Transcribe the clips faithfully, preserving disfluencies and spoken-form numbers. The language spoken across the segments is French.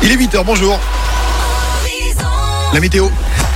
Il est huit heures, bonjour. La météo.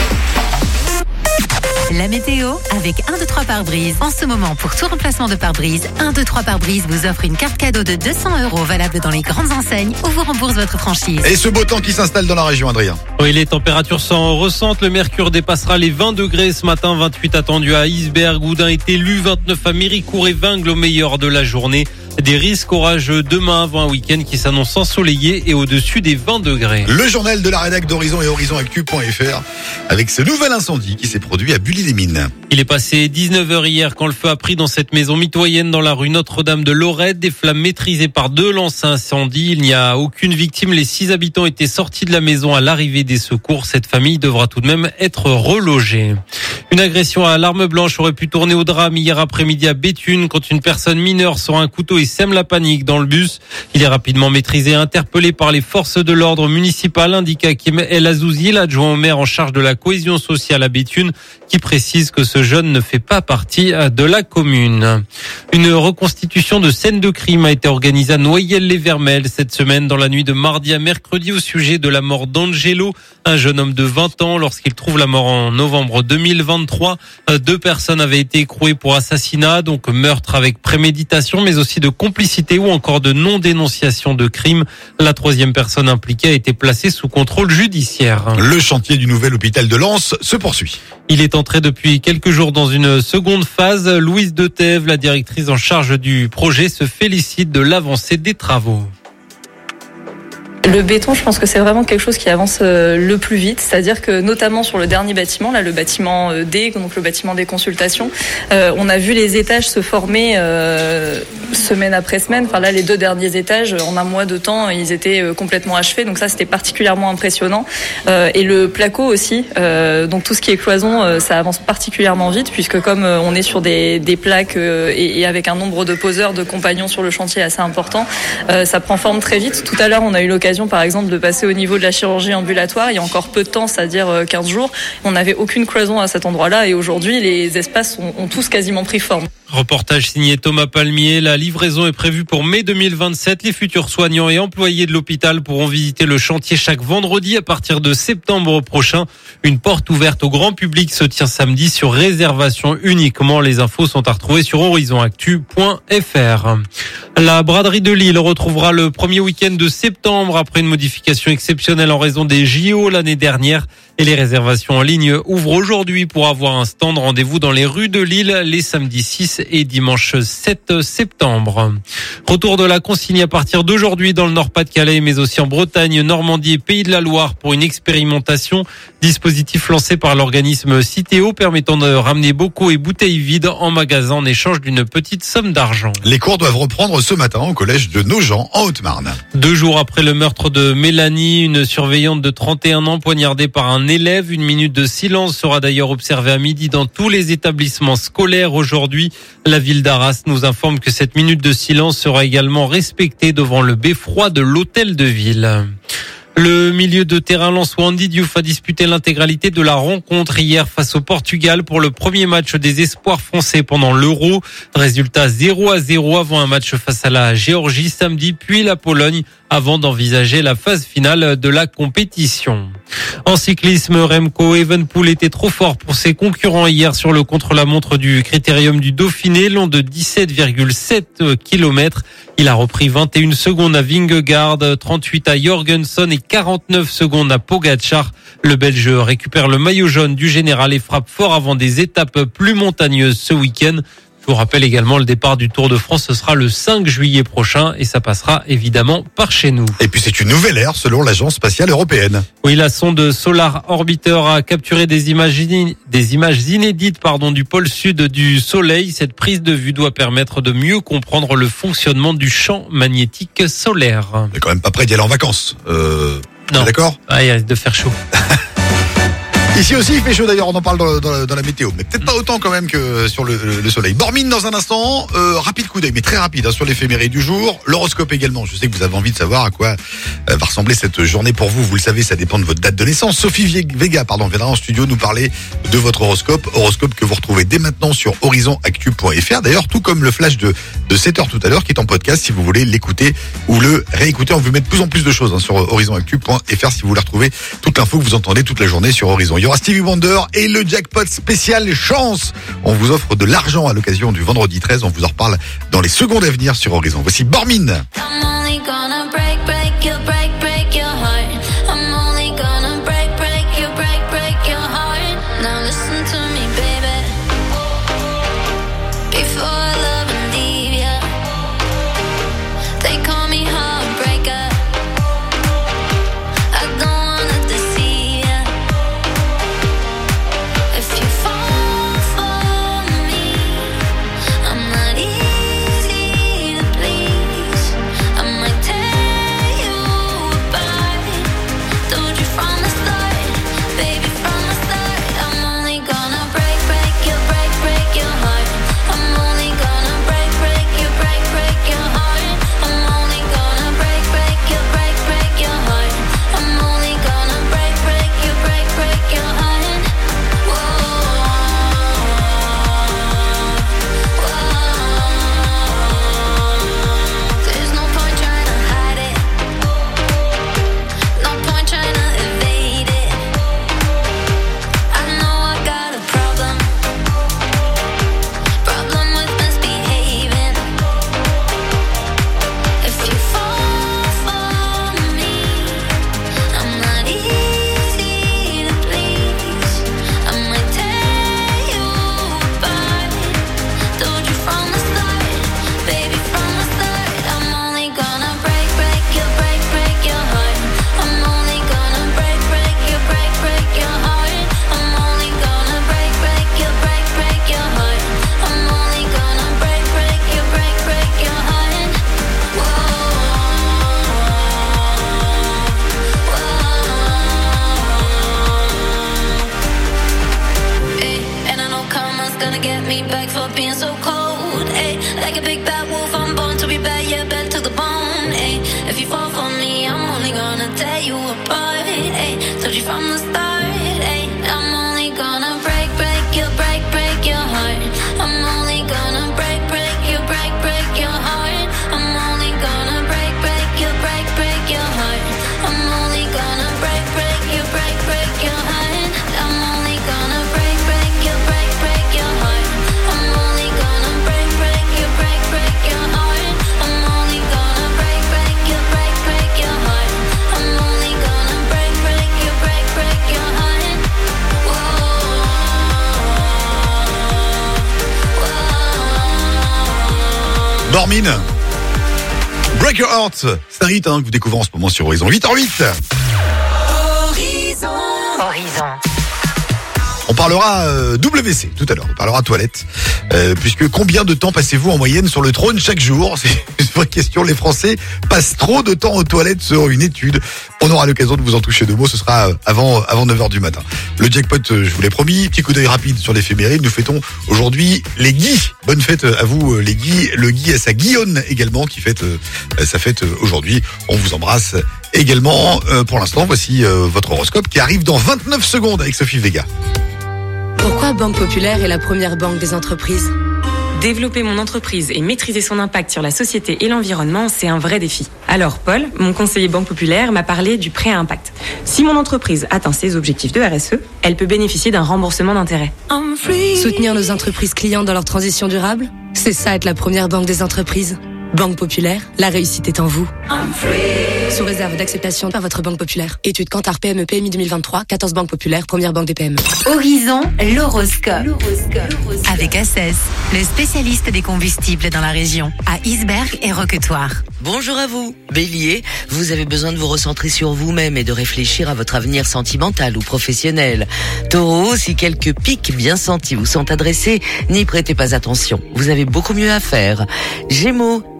La météo avec un, deux, trois pare-brise. En ce moment, pour tout remplacement de pare-brise, un, deux, trois pare-brise vous offre une carte cadeau de deux cents euros valable dans les grandes enseignes ou vous rembourse votre franchise. Et ce beau temps qui s'installe dans la région, Adrien. Oui, les températures s'en ressentent. Le mercure dépassera les vingt degrés ce matin. vingt-huit attendus à Isberg, Oudin est élu. vingt-neuf à Méricourt et Vingles au meilleur de la journée. Des risques orageux demain avant un week-end qui s'annonce ensoleillé et au-dessus des vingt degrés. Le journal de la rédac d'Horizon et horizon actu point f r avec ce nouvel incendie qui s'est produit à Bully-les-Mines. Il est passé dix-neuf heures hier quand le feu a pris dans cette maison mitoyenne dans la rue Notre-Dame de Lorette. Des flammes maîtrisées par deux lances à incendie. Il n'y a aucune victime. Les six habitants étaient sortis de la maison à l'arrivée des secours. Cette famille devra tout de même être relogée. Une agression à l'arme blanche aurait pu tourner au drame hier après-midi à Béthune quand une personne mineure sort un couteau et sème la panique dans le bus. Il est rapidement maîtrisé et interpellé par les forces de l'ordre municipal, indique Hakim El Azouzi, l'adjoint au maire en charge de la cohésion sociale à Béthune, qui précise que ce jeune ne fait pas partie de la commune. Une reconstitution de scène de crime a été organisée à Noyelles-les-Vermelles cette semaine dans la nuit de mardi à mercredi au sujet de la mort d'Angelo, un jeune homme de vingt ans. Lorsqu'il trouve la mort en novembre deux mille vingt-trois, deux personnes avaient été écrouées pour assassinat, donc meurtre avec préméditation, mais aussi de complicité ou encore de non-dénonciation de crime. La troisième personne impliquée a été placée sous contrôle judiciaire. Le chantier du nouvel hôpital de Lens se poursuit. Il est entré depuis quelques jours dans une seconde phase. Louise Detève, la directrice en charge du projet, se félicite de l'avancée des travaux. Le béton, je pense que c'est vraiment quelque chose qui avance le plus vite, c'est-à-dire que notamment sur le dernier bâtiment, là le bâtiment D, donc le bâtiment des consultations, euh, on a vu les étages se former euh, semaine après semaine. Enfin là, les deux derniers étages, en un mois de temps, ils étaient complètement achevés, donc ça c'était particulièrement impressionnant. Euh, et le placo aussi, euh, donc tout ce qui est cloison, euh, ça avance particulièrement vite puisque comme euh, on est sur des, des plaques euh, et, et avec un nombre de poseurs, de compagnons sur le chantier assez important, euh, ça prend forme très vite. Tout à l'heure, on a eu l'occasion par exemple de passer au niveau de la chirurgie ambulatoire il y a encore peu de temps, c'est-à-dire quinze jours. On n'avait aucune cloison à cet endroit-là et aujourd'hui les espaces ont, ont tous quasiment pris forme. Reportage signé Thomas Palmier. La livraison est prévue pour mai deux mille vingt-sept. Les futurs soignants et employés de l'hôpital pourront visiter le chantier chaque vendredi à partir de septembre prochain. Une porte ouverte au grand public se tient samedi sur réservation uniquement. Les infos sont à retrouver sur horizon actu point f r. La braderie de Lille retrouvera le premier week-end de septembre après une modification exceptionnelle en raison des J O l'année dernière. Et les réservations en ligne ouvrent aujourd'hui pour avoir un stand. Rendez-vous dans les rues de Lille les samedis six et dimanche sept septembre. Retour de la consigne à partir d'aujourd'hui dans le Nord-Pas-de-Calais, mais aussi en Bretagne, Normandie et Pays de la Loire pour une expérimentation. Dispositif lancé par l'organisme Citeo permettant de ramener bocaux et bouteilles vides en magasin en échange d'une petite somme d'argent. Les cours doivent reprendre ce matin au collège de Nogent en Haute-Marne. Deux jours après le meurtre de Mélanie, une surveillante de trente et un ans poignardée par un élève. Une minute de silence sera d'ailleurs observée à midi dans tous les établissements scolaires aujourd'hui. La ville d'Arras nous informe que cette minute de silence sera également respectée devant le beffroi de l'hôtel de ville. Le milieu de terrain lensois Andy Diouf a disputé l'intégralité de la rencontre hier face au Portugal pour le premier match des espoirs français pendant l'Euro. Résultat zéro à zéro avant un match face à la Géorgie samedi, puis la Pologne avant d'envisager la phase finale de la compétition. En cyclisme, Remco Evenepoel était trop fort pour ses concurrents hier sur le contre-la-montre du Critérium du Dauphiné, long de dix-sept virgule sept kilomètres. Il a repris vingt et une secondes à Vingegaard, trente-huit à Jorgenson et quarante-neuf secondes à Pogačar. Le Belge récupère le maillot jaune du général et frappe fort avant des étapes plus montagneuses ce week-end. Je vous rappelle également le départ du Tour de France, ce sera le cinq juillet prochain et ça passera évidemment par chez nous. Et puis c'est une nouvelle ère selon l'Agence spatiale européenne. Oui, la sonde Solar Orbiter a capturé des images, in... des images inédites pardon, du pôle sud du Soleil. Cette prise de vue doit permettre de mieux comprendre le fonctionnement du champ magnétique solaire. On n'est quand même pas prêt d'y aller en vacances. Euh... Non. D'accord ? Ah, il risque de faire chaud. Ici aussi il fait chaud d'ailleurs, on en parle dans, dans, dans la météo, mais peut-être pas autant quand même que sur le, le soleil. Bormine dans un instant, euh, rapide coup d'œil, mais très rapide hein, sur l'éphéméride du jour, l'horoscope également. Je sais que vous avez envie de savoir à quoi euh, va ressembler cette journée pour vous, vous le savez, ça dépend de votre date de naissance. Sophie Vega pardon, viendra en studio nous parler de votre horoscope, horoscope que vous retrouvez dès maintenant sur horizon actu point f r. D'ailleurs, tout comme le flash de, de sept heures tout à l'heure qui est en podcast si vous voulez l'écouter ou le réécouter. On vous met de plus en plus de choses hein, sur horizon actu point f r si vous voulez retrouver toute l'info que vous entendez toute la journée sur Horizon. Il y aura Stevie Wonder et le jackpot spécial chance. On vous offre de l'argent à l'occasion du vendredi treize. On vous en reparle dans les secondes à venir sur Horizon. Voici Bormine. Bormine, Break Your Heart, c'est un hit hein, que vous découvrez en ce moment sur Horizon. huit heures huit. Horizon. Horizon. On parlera euh, W C tout à l'heure, on parlera toilette, euh, puisque combien de temps passez-vous en moyenne sur le trône chaque jour? C'est une vraie question, les Français passent trop de temps aux toilettes selon une étude. On aura l'occasion de vous en toucher deux mots, ce sera avant, avant neuf heures du matin. Le jackpot, je vous l'ai promis, petit coup d'œil rapide sur l'éphéméride, nous fêtons aujourd'hui les Guy. Bonne fête à vous les Guy, le Guy à sa Guillonne également qui fête euh, sa fête aujourd'hui, on vous embrasse également. Euh, pour l'instant, voici euh, votre horoscope qui arrive dans vingt-neuf secondes avec Sophie Vega. Pourquoi Banque Populaire est la première banque des entreprises? Développer mon entreprise et maîtriser son impact sur la société et l'environnement, c'est un vrai défi. Alors Paul, mon conseiller Banque Populaire, m'a parlé du prêt à impact. Si mon entreprise atteint ses objectifs de R S E, elle peut bénéficier d'un remboursement d'intérêt. Soutenir nos entreprises clientes dans leur transition durable, c'est ça être la première banque des entreprises. Banque Populaire, la réussite est en vous. Sous réserve d'acceptation par votre Banque Populaire. Étude Kantar P M E P M I deux mille vingt-trois, quatorze Banque Populaire, première banque des P M E. Horizon, l'horoscope. L'horoscope. Avec A C E S, le spécialiste des combustibles dans la région, à Isberg et Roquetoire. Bonjour à vous. Bélier, vous avez besoin de vous recentrer sur vous-même et de réfléchir à votre avenir sentimental ou professionnel. Taureau, si quelques pics bien sentis vous sont adressés, n'y prêtez pas attention. Vous avez beaucoup mieux à faire. Gémeaux,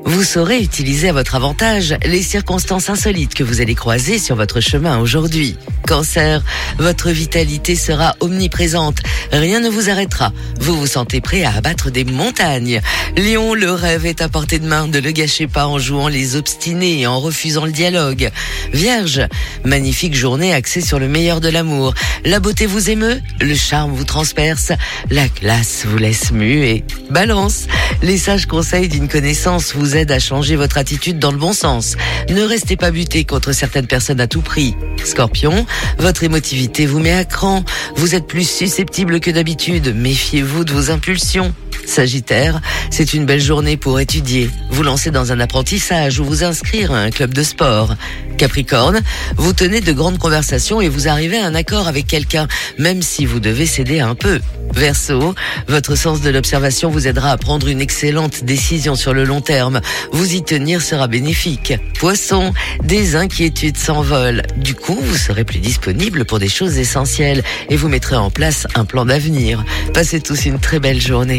Vous saurez utiliser à votre avantage les circonstances insolites que vous allez croiser sur votre chemin aujourd'hui. Cancer, votre vitalité sera omniprésente. Rien ne vous arrêtera. Vous vous sentez prêt à abattre des montagnes. Lion, le rêve est à portée de main. Ne le gâchez pas en jouant les obstinés et en refusant le dialogue. Vierge, magnifique journée axée sur le meilleur de l'amour. La beauté vous émeut, le charme vous transperce, la classe vous laisse muet. Balance, les sages conseils d'une connaissance vous aident à changer votre attitude dans le bon sens. Ne restez pas buté contre certaines personnes à tout prix. Scorpion, votre émotivité vous met à cran. Vous êtes plus susceptible que d'habitude. Méfiez-vous de vos impulsions. Sagittaire, c'est une belle journée pour étudier, vous lancer dans un apprentissage ou vous inscrire à un club de sport. Capricorne, vous tenez de grandes conversations et vous arrivez à un accord avec quelqu'un, même si vous devez céder un peu. Verseau, votre sens de l'observation vous aidera à prendre une excellente décision sur le long terme. Vous y tenir sera bénéfique. Poisson, des inquiétudes s'envolent. Du coup, vous serez plus disponible pour des choses essentielles et vous mettrez en place un plan d'avenir. Passez tous une très belle journée.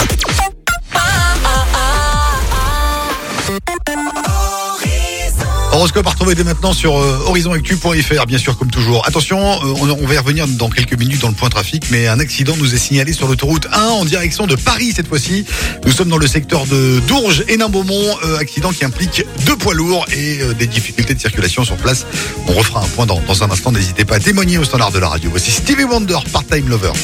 Horoscope à retrouver dès maintenant sur euh, horizon actu point f r, bien sûr, comme toujours. Attention, euh, on, on va y revenir dans quelques minutes dans le point trafic, mais un accident nous est signalé sur l'autoroute un en direction de Paris cette fois-ci. Nous sommes dans le secteur de Dourges et Nain-Beaumont, euh, accident qui implique deux poids lourds et euh, des difficultés de circulation sur place. On refera un point dans, dans un instant, n'hésitez pas à témoigner au standard de la radio. Voici Stevie Wonder, Part-Time Lover.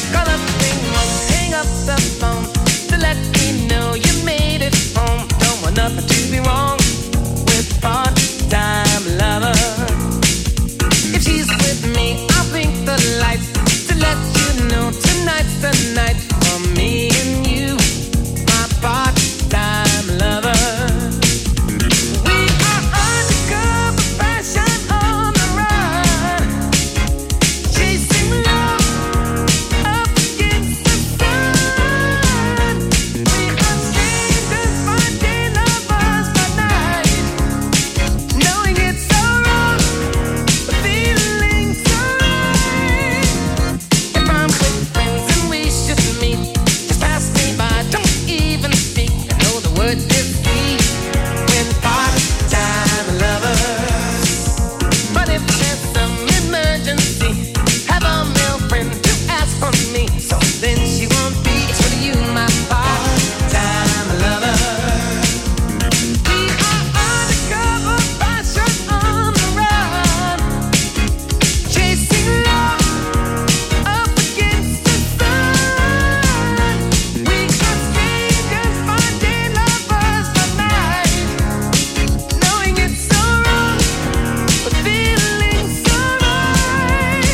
Time lover. If she's with me, I'll blink the lights to let you know tonight's the night for me and you, my part-time lover. We are undercover passion on the run, chasing love up against the sun. We are strangers by day, lovers by night. Knowing it's so wrong, but feeling so right. If I'm with friends and we should meet, just pass me by, don't even speak. I know the word is sweet when part-time lovers. But if there's some emergency, have a male friend to ask for me. So then she won't be for you, my part-time lover. We are undercover passion on the run, chasing love up against the sun. We are strangers by day, lovers by night. Knowing it's so wrong, but feeling so right.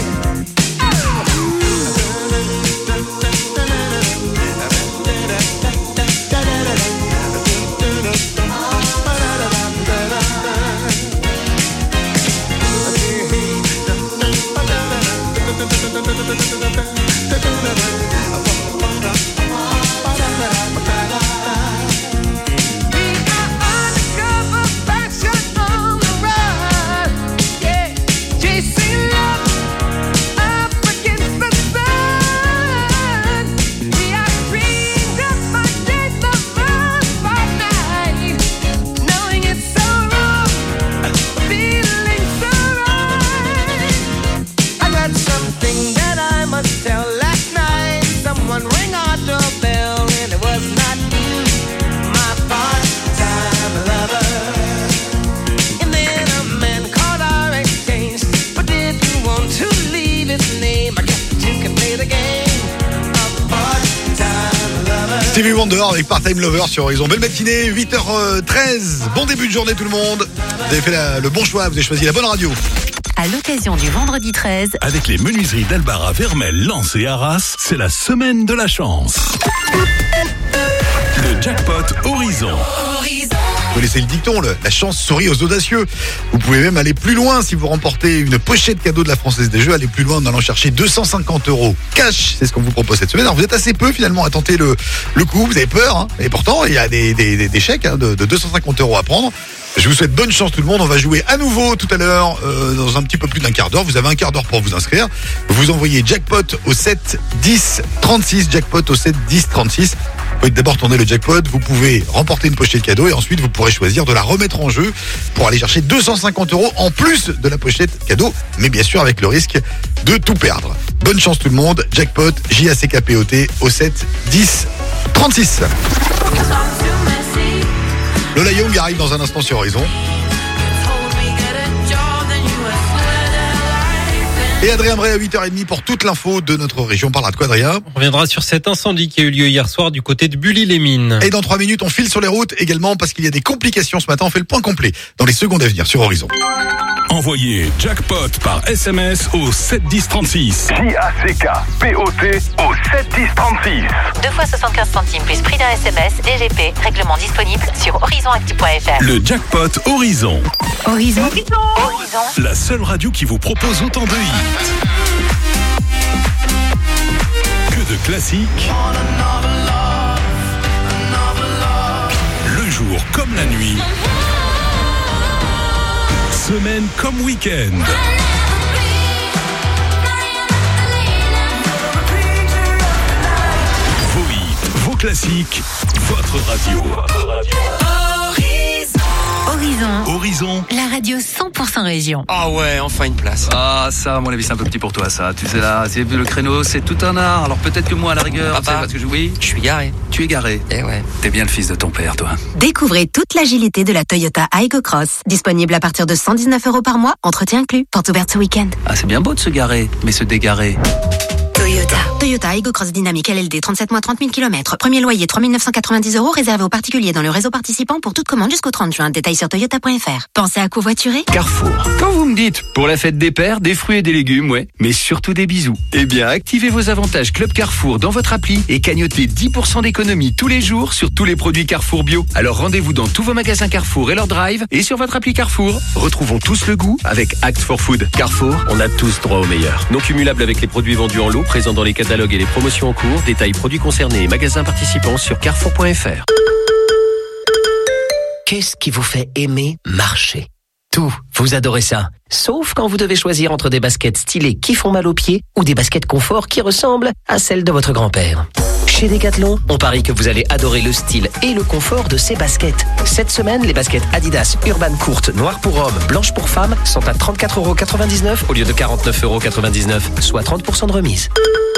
We are undercover passion on the run, yeah, chasing love up against the sun. We are strangers by day, lovers by night, knowing it's so wrong, feeling so right. I got something that I must tell. Last night, someone rang our doorbell, and it was not you, my part-time lover. And then a man called our exchange, but didn't want to leave his name. I guess you can play the game of part-time lover. Stevie Wonder avec Part-Time Lover sur Horizon. Belle matinée, huit heures treize. Bon début de journée tout le monde. Vous avez fait la- le bon choix, vous avez choisi la bonne radio. À l'occasion du vendredi treize, Avec les menuiseries d'Albara, Vermel, Lens et Arras, c'est la semaine de la chance. Le jackpot Horizon. Vous connaissez le dicton, le- la chance sourit aux audacieux. Vous pouvez même aller plus loin si vous remportez une pochette cadeau de la Française des Jeux. Aller plus loin en allant chercher deux cent cinquante euros cash. C'est ce qu'on vous propose cette semaine. Alors vous êtes assez peu finalement à tenter le, le coup. Vous avez peur, hein. Et pourtant il y a des, des, des, des chèques hein, de, de deux cent cinquante euros à prendre. Je vous souhaite bonne chance tout le monde. On va jouer à nouveau tout à l'heure euh, dans un petit peu plus d'un quart d'heure. Vous avez un quart d'heure pour vous inscrire. Vous envoyez jackpot au sept dix trente-six. Jackpot au sept dix trente-six. Vous pouvez d'abord tourner le jackpot, vous pouvez remporter une pochette cadeau et ensuite vous pourrez choisir de la remettre en jeu pour aller chercher deux cent cinquante euros en plus de la pochette cadeau, mais bien sûr avec le risque de tout perdre. Bonne chance tout le monde, jackpot, J A C K P O T au sept dix trente-six. Lola Young arrive dans un instant sur Horizon. Et Adrien Bray à huit heures trente pour toute l'info de notre région. On parlera de quoi, Adrien ? On reviendra sur cet incendie qui a eu lieu hier soir du côté de Bully-les-Mines. Et dans trois minutes, on file sur les routes également parce qu'il y a des complications ce matin. On fait le point complet dans les secondes à venir sur Horizon. Envoyez jackpot par S M S au sept dix trente-six. J A C K P O T au sept dix trente-six. deux fois soixante-quinze centimes plus prix d'un S M S et G P. Règlement disponible sur horizon actu point f r. Le jackpot Horizon. Horizon. Horizon. La seule radio qui vous propose autant de hits. Que de classiques. Le jour comme la nuit. Semaine comme week-end. Vos hits, vos classiques, votre radio. Horizon. Horizon. La radio cent pour cent région. Ah ouais, enfin une place. Ah ça, à mon avis, c'est un peu petit pour toi, ça. Tu sais là, c'est le créneau, c'est tout un art. Alors peut-être que moi, à la rigueur, Papa, tu sais, parce que je, oui, je suis garé. Tu es garé. Eh ouais. T'es bien le fils de ton père, toi. Découvrez toute l'agilité de la Toyota Aygo Cross. Disponible à partir de cent dix-neuf euros par mois, entretien inclus. Porte ouverte ce week-end. Ah, c'est bien beau de se garer, mais se dégarer. Toyota. Toyota Aygo Cross Dynamique L L D, trente-sept mois, trente mille kilomètres. Premier loyer, trois mille neuf cent quatre-vingt-dix euros, réservé aux particuliers dans le réseau participant pour toute commande jusqu'au trente juin. Détails sur toyota point f r. Pensez à covoiturer ? Carrefour. Quand vous me dites, pour la fête des pères, des fruits et des légumes, ouais, mais surtout des bisous. Eh bien, activez vos avantages Club Carrefour dans votre appli et cagnotez dix pour cent d'économie tous les jours sur tous les produits Carrefour Bio. Alors rendez-vous dans tous vos magasins Carrefour et leur drive et sur votre appli Carrefour. Retrouvons tous le goût avec Act for Food. Carrefour, on a tous droit au meilleur. Non cumulable avec les produits vendus en lot, présents dans les catalogues et les promotions en cours. Détails produits concernés et magasins participants sur carrefour point f r. Qu'est-ce qui vous fait aimer marcher ? Tout. Vous adorez ça. Sauf quand vous devez choisir entre des baskets stylées qui font mal aux pieds ou des baskets confort qui ressemblent à celles de votre grand-père. Chez Decathlon, on parie que vous allez adorer le style et le confort de ces baskets. Cette semaine, les baskets Adidas Urban courtes, noires pour hommes, blanches pour femmes sont à trente-quatre euros quatre-vingt-dix-neuf au lieu de quarante-neuf euros quatre-vingt-dix-neuf, soit trente pour cent de remise.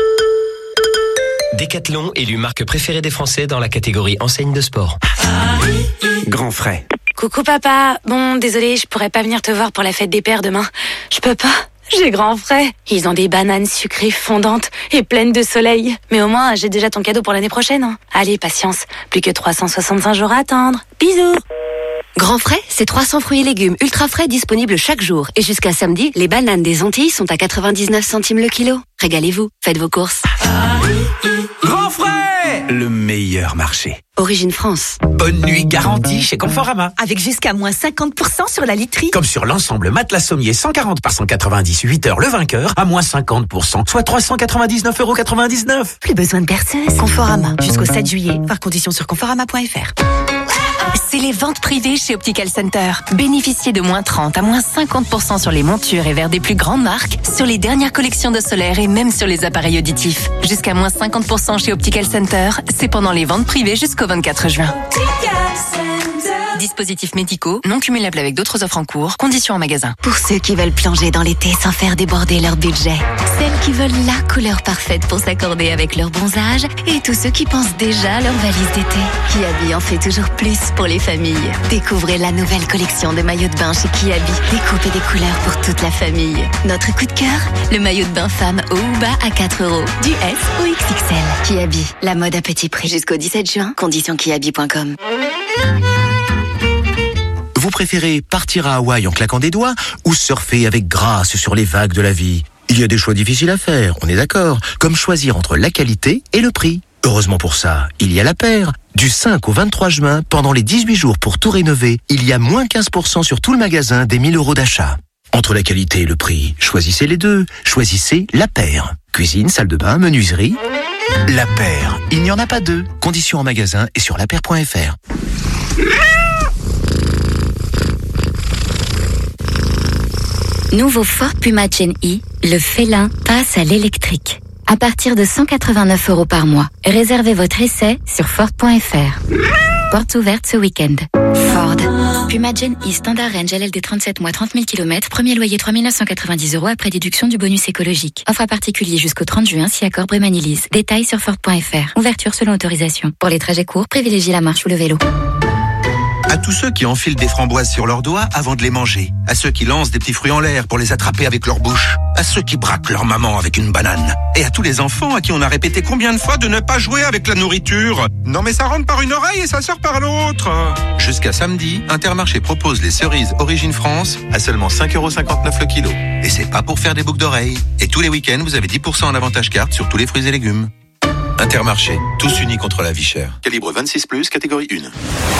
Decathlon, élu marque préférée des Français dans la catégorie enseigne de sport. Grand frais. Coucou papa, bon désolé, je pourrais pas venir te voir pour la fête des pères demain. Je peux pas, j'ai grand frais. Ils ont des bananes sucrées fondantes et pleines de soleil. Mais au moins, j'ai déjà ton cadeau pour l'année prochaine. Hein. Allez, patience, plus que trois cent soixante-cinq jours à attendre. Bisous. Grand frais, c'est trois cents fruits et légumes ultra frais disponibles chaque jour. Et jusqu'à samedi, les bananes des Antilles sont à quatre-vingt-dix-neuf centimes le kilo. Régalez-vous, faites vos courses. Grand frais, le meilleur marché. Origine France. Bonne nuit garantie chez Conforama. Avec jusqu'à moins cinquante pour cent sur la literie. Comme sur l'ensemble matelas sommier cent quarante par cent quatre-vingt-dix, huit heures le vainqueur, à moins cinquante pour cent, soit trois cent quatre-vingt-dix-neuf euros quatre-vingt-dix-neuf. Plus besoin de berceuse. Conforama. Jusqu'au sept juillet. Voir conditions sur conforama point f r. C'est les ventes privées chez Optical Center. Bénéficiez de moins trente à moins cinquante pour cent sur les montures et verres des plus grandes marques, sur les dernières collections de solaire et même sur les appareils auditifs. Jusqu'à moins cinquante pour cent chez Optical Center, c'est pendant les ventes privées jusqu'au vingt-quatre juin. Dispositifs médicaux, non cumulables avec d'autres offres en cours, conditions en magasin. Pour ceux qui veulent plonger dans l'été sans faire déborder leur budget. Celles qui veulent la couleur parfaite pour s'accorder avec leur bronzage. Et tous ceux qui pensent déjà à leur valise d'été. Kiabi en fait toujours plus pour les familles. Découvrez la nouvelle collection de maillots de bain chez Kiabi. Des coupes et des couleurs pour toute la famille. Notre coup de cœur, le maillot de bain femme haut ou bas à quatre euros. Du S au X X L. Kiabi, la mode à petit prix. Jusqu'au dix-sept juin, conditions kiabi point com. Vous préférez partir à Hawaï en claquant des doigts ou surfer avec grâce sur les vagues de la vie ? Il y a des choix difficiles à faire, on est d'accord, comme choisir entre la qualité et le prix. Heureusement pour ça, il y a La Paire. Du cinq au vingt-trois juin, pendant les dix-huit jours pour tout rénover, il y a moins quinze pour cent sur tout le magasin des mille euros d'achat. Entre la qualité et le prix, choisissez les deux. Choisissez La Paire. Cuisine, salle de bain, menuiserie. La Paire, il n'y en a pas deux. Conditions en magasin et sur la paire point f r. Nouveau Ford Puma Gen E, le félin passe à l'électrique. à partir de cent quatre-vingt-neuf euros par mois. Réservez votre essai sur Ford point F R. Portes ouvertes ce week-end. Ford. Puma Gen E Standard Range L L D trente-sept mois, trente mille kilomètres. Premier loyer trois mille neuf cent quatre-vingt-dix euros après déduction du bonus écologique. Offre à particulier jusqu'au trente juin si accord Brémanilise. Détails sur Ford point F R. Ouverture selon autorisation. Pour les trajets courts, privilégiez la marche ou le vélo. À tous ceux qui enfilent des framboises sur leurs doigts avant de les manger. À ceux qui lancent des petits fruits en l'air pour les attraper avec leur bouche. À ceux qui braquent leur maman avec une banane. Et à tous les enfants à qui on a répété combien de fois de ne pas jouer avec la nourriture. Non mais ça rentre par une oreille et ça sort par l'autre. Jusqu'à samedi, Intermarché propose les cerises Origine France à seulement cinq euros cinquante-neuf le kilo. Et c'est pas pour faire des boucles d'oreilles. Et tous les week-ends, vous avez dix pour cent en avantage carte sur tous les fruits et légumes. Intermarché, tous unis contre la vie chère. Calibre vingt-six plus, catégorie un.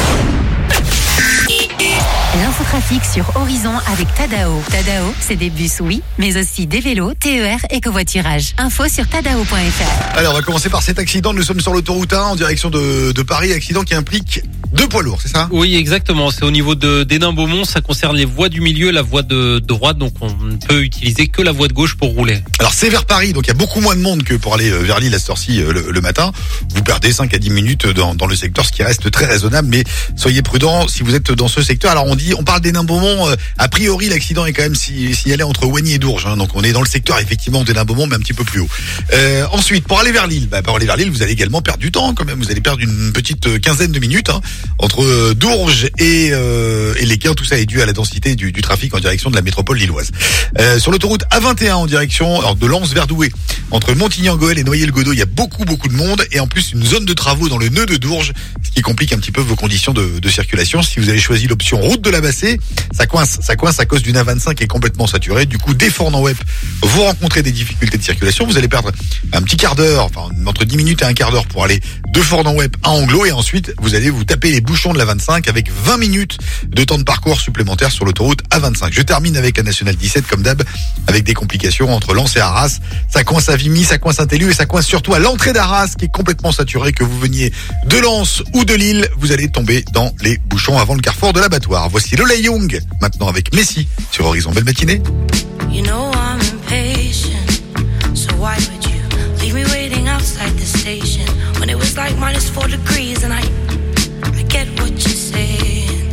L'infotrafic sur Horizon avec Tadao. Tadao, c'est des bus, oui, mais aussi des vélos, T E R et covoiturage. Info sur tadao point F R. Alors, on va commencer par cet accident. Nous sommes sur l'autoroute un en direction de, de Paris. Accident qui implique deux poids lourds, c'est ça? Oui, exactement. C'est au niveau de d'Hénin-Beaumont. Ça concerne les voies du milieu, la voie de droite. Donc, on ne peut utiliser que la voie de gauche pour rouler. Alors, c'est vers Paris. Donc, il y a beaucoup moins de monde que pour aller vers Lille à cette heure-ci le, le matin. Vous perdez cinq à dix minutes dans, dans le secteur, ce qui reste très raisonnable. Mais soyez prudents si vous êtes dans ce secteur. Alors, on dit, on parle d'Hénin-Beaumont. Euh, a priori, l'accident est quand même si, signalé entre Oigny et Dourges. Hein. Donc, on est dans le secteur, effectivement, d'Hénin-Beaumont, mais un petit peu plus haut. Euh, ensuite, pour aller vers Lille, bah, pour aller vers Lille, vous allez également perdre du temps, quand même. Vous allez perdre une petite quinzaine de minutes, hein, entre euh, Dourges et, euh, et l'Équin. Tout ça est dû à la densité du, du trafic en direction de la métropole lilloise. Euh, sur l'autoroute A vingt et un, en direction, alors, de Lens vers Douai, entre Montigny-en-Goël et Noyers-le-Godeau, il y a beaucoup, beaucoup de monde. Et en plus, une zone de travaux dans le nœud de Dourges, ce qui complique un petit peu vos conditions de, de circulation. Si vous avez choisi l'option route de la Bassée, ça coince, ça coince à cause d'une A vingt-cinq qui est complètement saturée. Du coup, dès Fournan-Web, vous rencontrez des difficultés de circulation. Vous allez perdre un petit quart d'heure, enfin, entre dix minutes et un quart d'heure pour aller de Fournan-Web à Anglo. Et ensuite, vous allez vous taper les bouchons de la vingt-cinq avec vingt minutes de temps de parcours supplémentaire sur l'autoroute A vingt-cinq. Je termine avec la nationale dix-sept, comme d'hab, avec des complications entre Lens et Arras. Ça coince à Vimy, ça coince à Tellu et ça coince surtout à l'entrée d'Arras qui est complètement saturée. Que vous veniez de Lens ou de Lille, vous allez tomber dans les bouchons avant le carrefour de l'abattoir. Voici Lola Young, maintenant avec Messi sur Horizon. Belle matinée. You know I'm impatient, so why would you leave me waiting outside the station when it was like minus four degrees and I, I get what you're saying.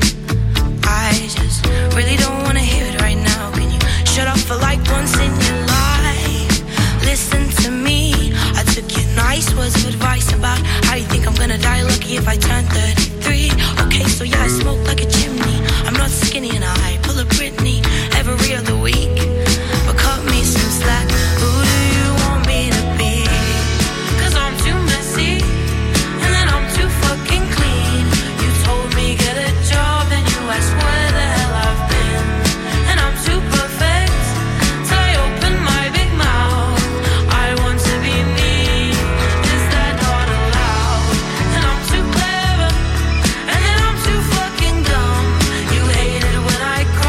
I just really don't want to hear it right now. Can you shut up for like once in your life? Listen to me, I took your nice words of advice about how you think I'm gonna die lucky if I turn thirty-three. Okay, so yeah, I smoke like a chimney. I'm not skinny and I pull a Britney every other week. But cut me some slack. Who do you want me to be? Cause I'm too messy and then I'm too fucking clean. You told me get a job and you asked where the hell I've been. And I'm too perfect till I open my big mouth. I want to be me. Is that not allowed? And I'm too clever and then I'm too fucking dumb. You hate it when I cry.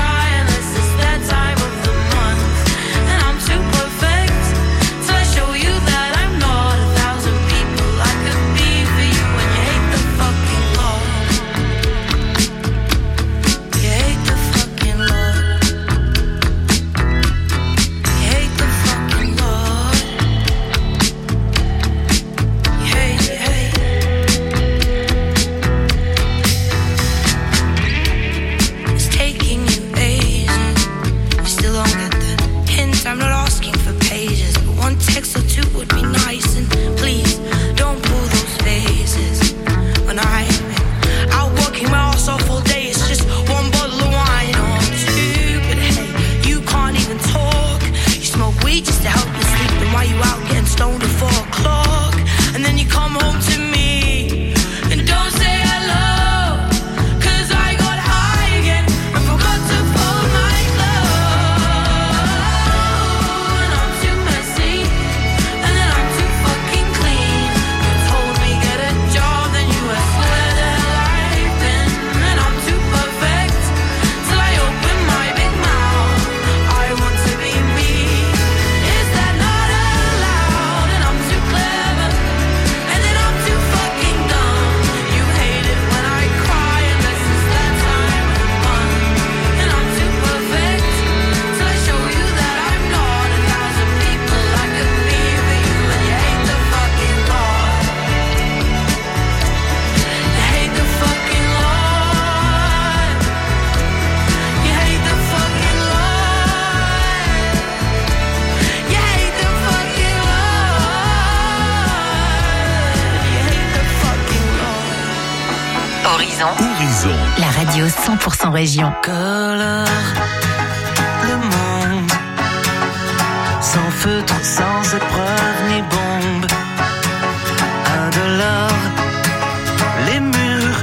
Horizon. La radio cent pour cent région. Colore le monde, sans feutre, sans épreuve ni bombe. Indolore, les murs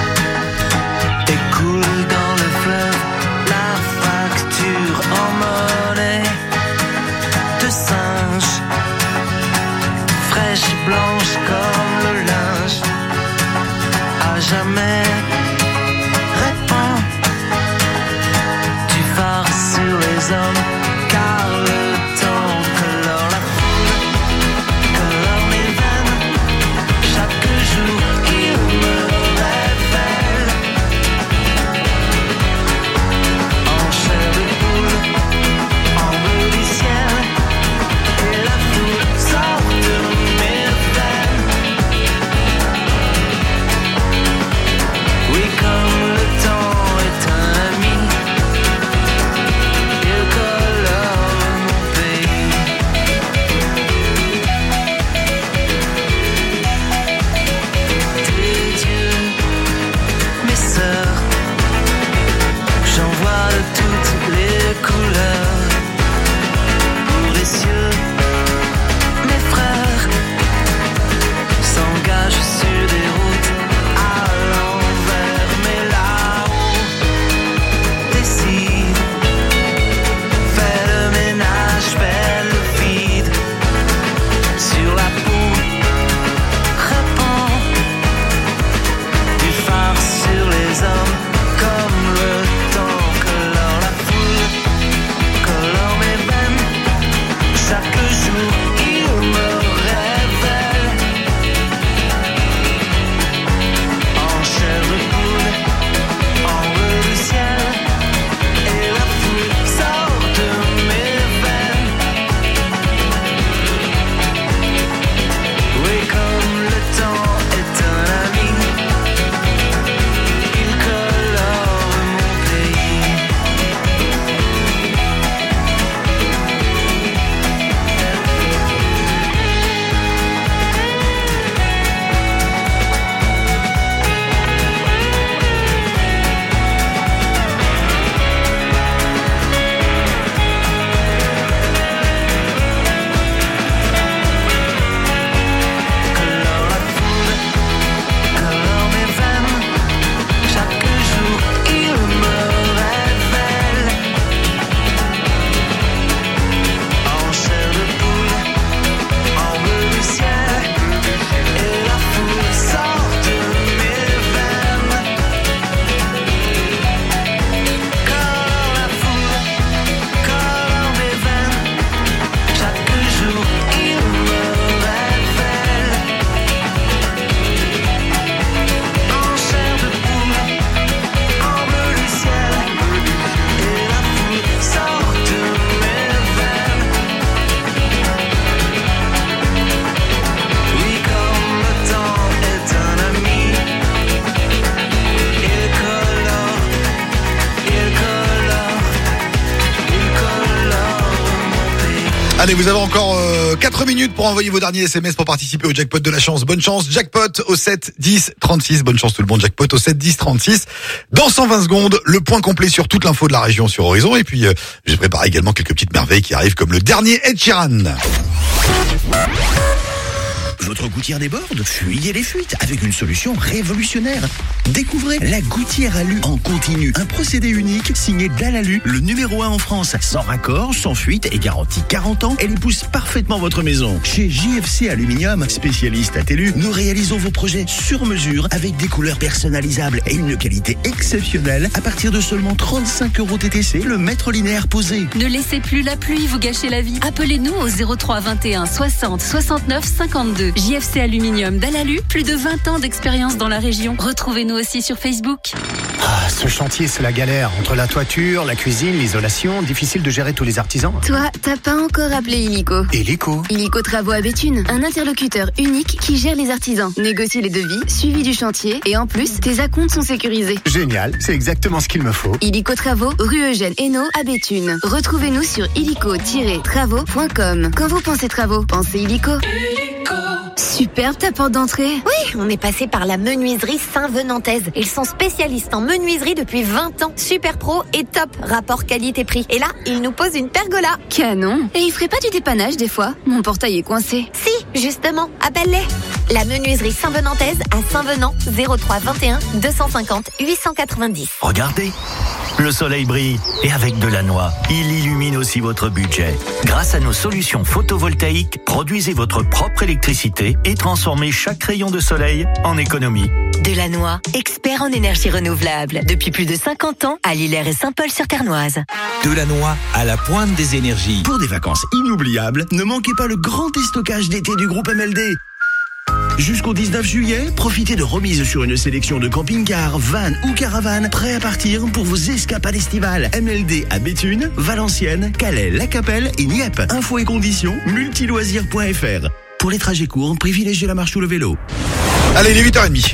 écoulent dans le fleuve la facture en monnaie de singe, fraîche et blanche comme le linge. À jamais répand du phare sur les hommes, car le temps colore la foule, colore mes veines. Chaque jour il me révèle en chair de poule, en bleu du ciel, et la foule sort de mes veines. Oui, comme le temps est un ami, il colore mon pays. Tes yeux, mes sœurs, j'en vois de toutes les couleurs. Pour les cieux, mes frères s'engagent sur des routes à l'envers, mais là-haut décide, fais le ménage, fais le vide sur la peau, répand du phare sur les hommes, comme le temps colore la foule, colore mes veines. Chaque jour il me révèle en chair de poule, en bleu du ciel, et la foule sort de mes veines. Oui, comme le temps est un ami, il colore mon pays. Colore la foule, colore mes veines. Chaque jour il me révèle en chair de poule, en bleu du ciel, et la foule sort de mes veines. Colore la foule, colore mes veines. Chaque jour il me révèle en chair de poule, en bleu du ciel, et la foule sort de mes veines. Oui, comme le temps est un ami, il colore, il colore, il colore mon pays. Allez, vous avez encore euh, quatre minutes pour envoyer vos derniers S M S pour participer au jackpot de la chance. Bonne chance, jackpot au sept dix trente-six. Bonne chance tout le monde, jackpot au sept dix trente-six. Dans cent vingt secondes, le point complet sur toute l'info de la région sur Horizon. Et puis, euh, j'ai préparé également quelques petites merveilles qui arrivent comme le dernier Ed Sheeran. Votre gouttière déborde? Fuyez les fuites avec une solution révolutionnaire. Découvrez la gouttière alu en continu. Un procédé unique signé Dalalu, le numéro un en France. Sans raccord, sans fuite et garantie quarante ans, elle épouse parfaitement votre maison. Chez J F C Aluminium, spécialiste à Télu, nous réalisons vos projets sur mesure avec des couleurs personnalisables et une qualité exceptionnelle à partir de seulement trente-cinq euros T T C le mètre linéaire posé. Ne laissez plus la pluie vous gâcher la vie. Appelez-nous au zéro trois vingt et un soixante soixante-neuf cinquante-deux. J F C Aluminium Dalalu, plus de vingt ans d'expérience dans la région. Retrouvez-nous aussi sur Facebook. Ah, ce chantier, c'est la galère. Entre la toiture, la cuisine, l'isolation, difficile de gérer tous les artisans. Toi, t'as pas encore appelé Illico. Illico Illico Travaux à Béthune, un interlocuteur unique qui gère les artisans, négocie les devis, suivi du chantier et en plus, tes acomptes sont sécurisés. Génial, c'est exactement ce qu'il me faut. Illico Travaux, rue Eugène Hainaut à Béthune. Retrouvez-nous sur illico tiret travaux point com. Quand vous pensez travaux, pensez Illico. Superbe ta porte d'entrée. Oui, on est passé par la menuiserie Saint-Venantaise. Ils sont spécialistes en menuiserie depuis vingt ans. Super pro et top rapport qualité-prix. Et là, ils nous posent une pergola. Canon. Et ils feraient pas du dépannage des fois? Mon portail est coincé. Si, justement, appelle-les. La menuiserie Saint-Venantaise à Saint-Venant, zéro trois vingt et un deux cent cinquante huit cent quatre-vingt-dix. Regardez, le soleil brille et avec de la noix, il illumine aussi votre budget. Grâce à nos solutions photovoltaïques, produisez votre propre électricité et transformez chaque rayon de soleil en économie. Delannoy, expert en énergie renouvelable. Depuis plus de cinquante ans, à Lillers et Saint-Paul-sur-Ternoise. Delannoy, à la pointe des énergies. Pour des vacances inoubliables, ne manquez pas le grand déstockage d'été du groupe M L D. Jusqu'au dix-neuf juillet, profitez de remises sur une sélection de camping-cars, vannes ou caravanes prêts à partir pour vos escapades estivales. M L D à Béthune, Valenciennes, Calais, La Capelle et Nieppe. Infos et conditions, multiloisirs point f r. Pour les trajets courts, privilégiez la marche ou le vélo. Allez, il est huit heures trente.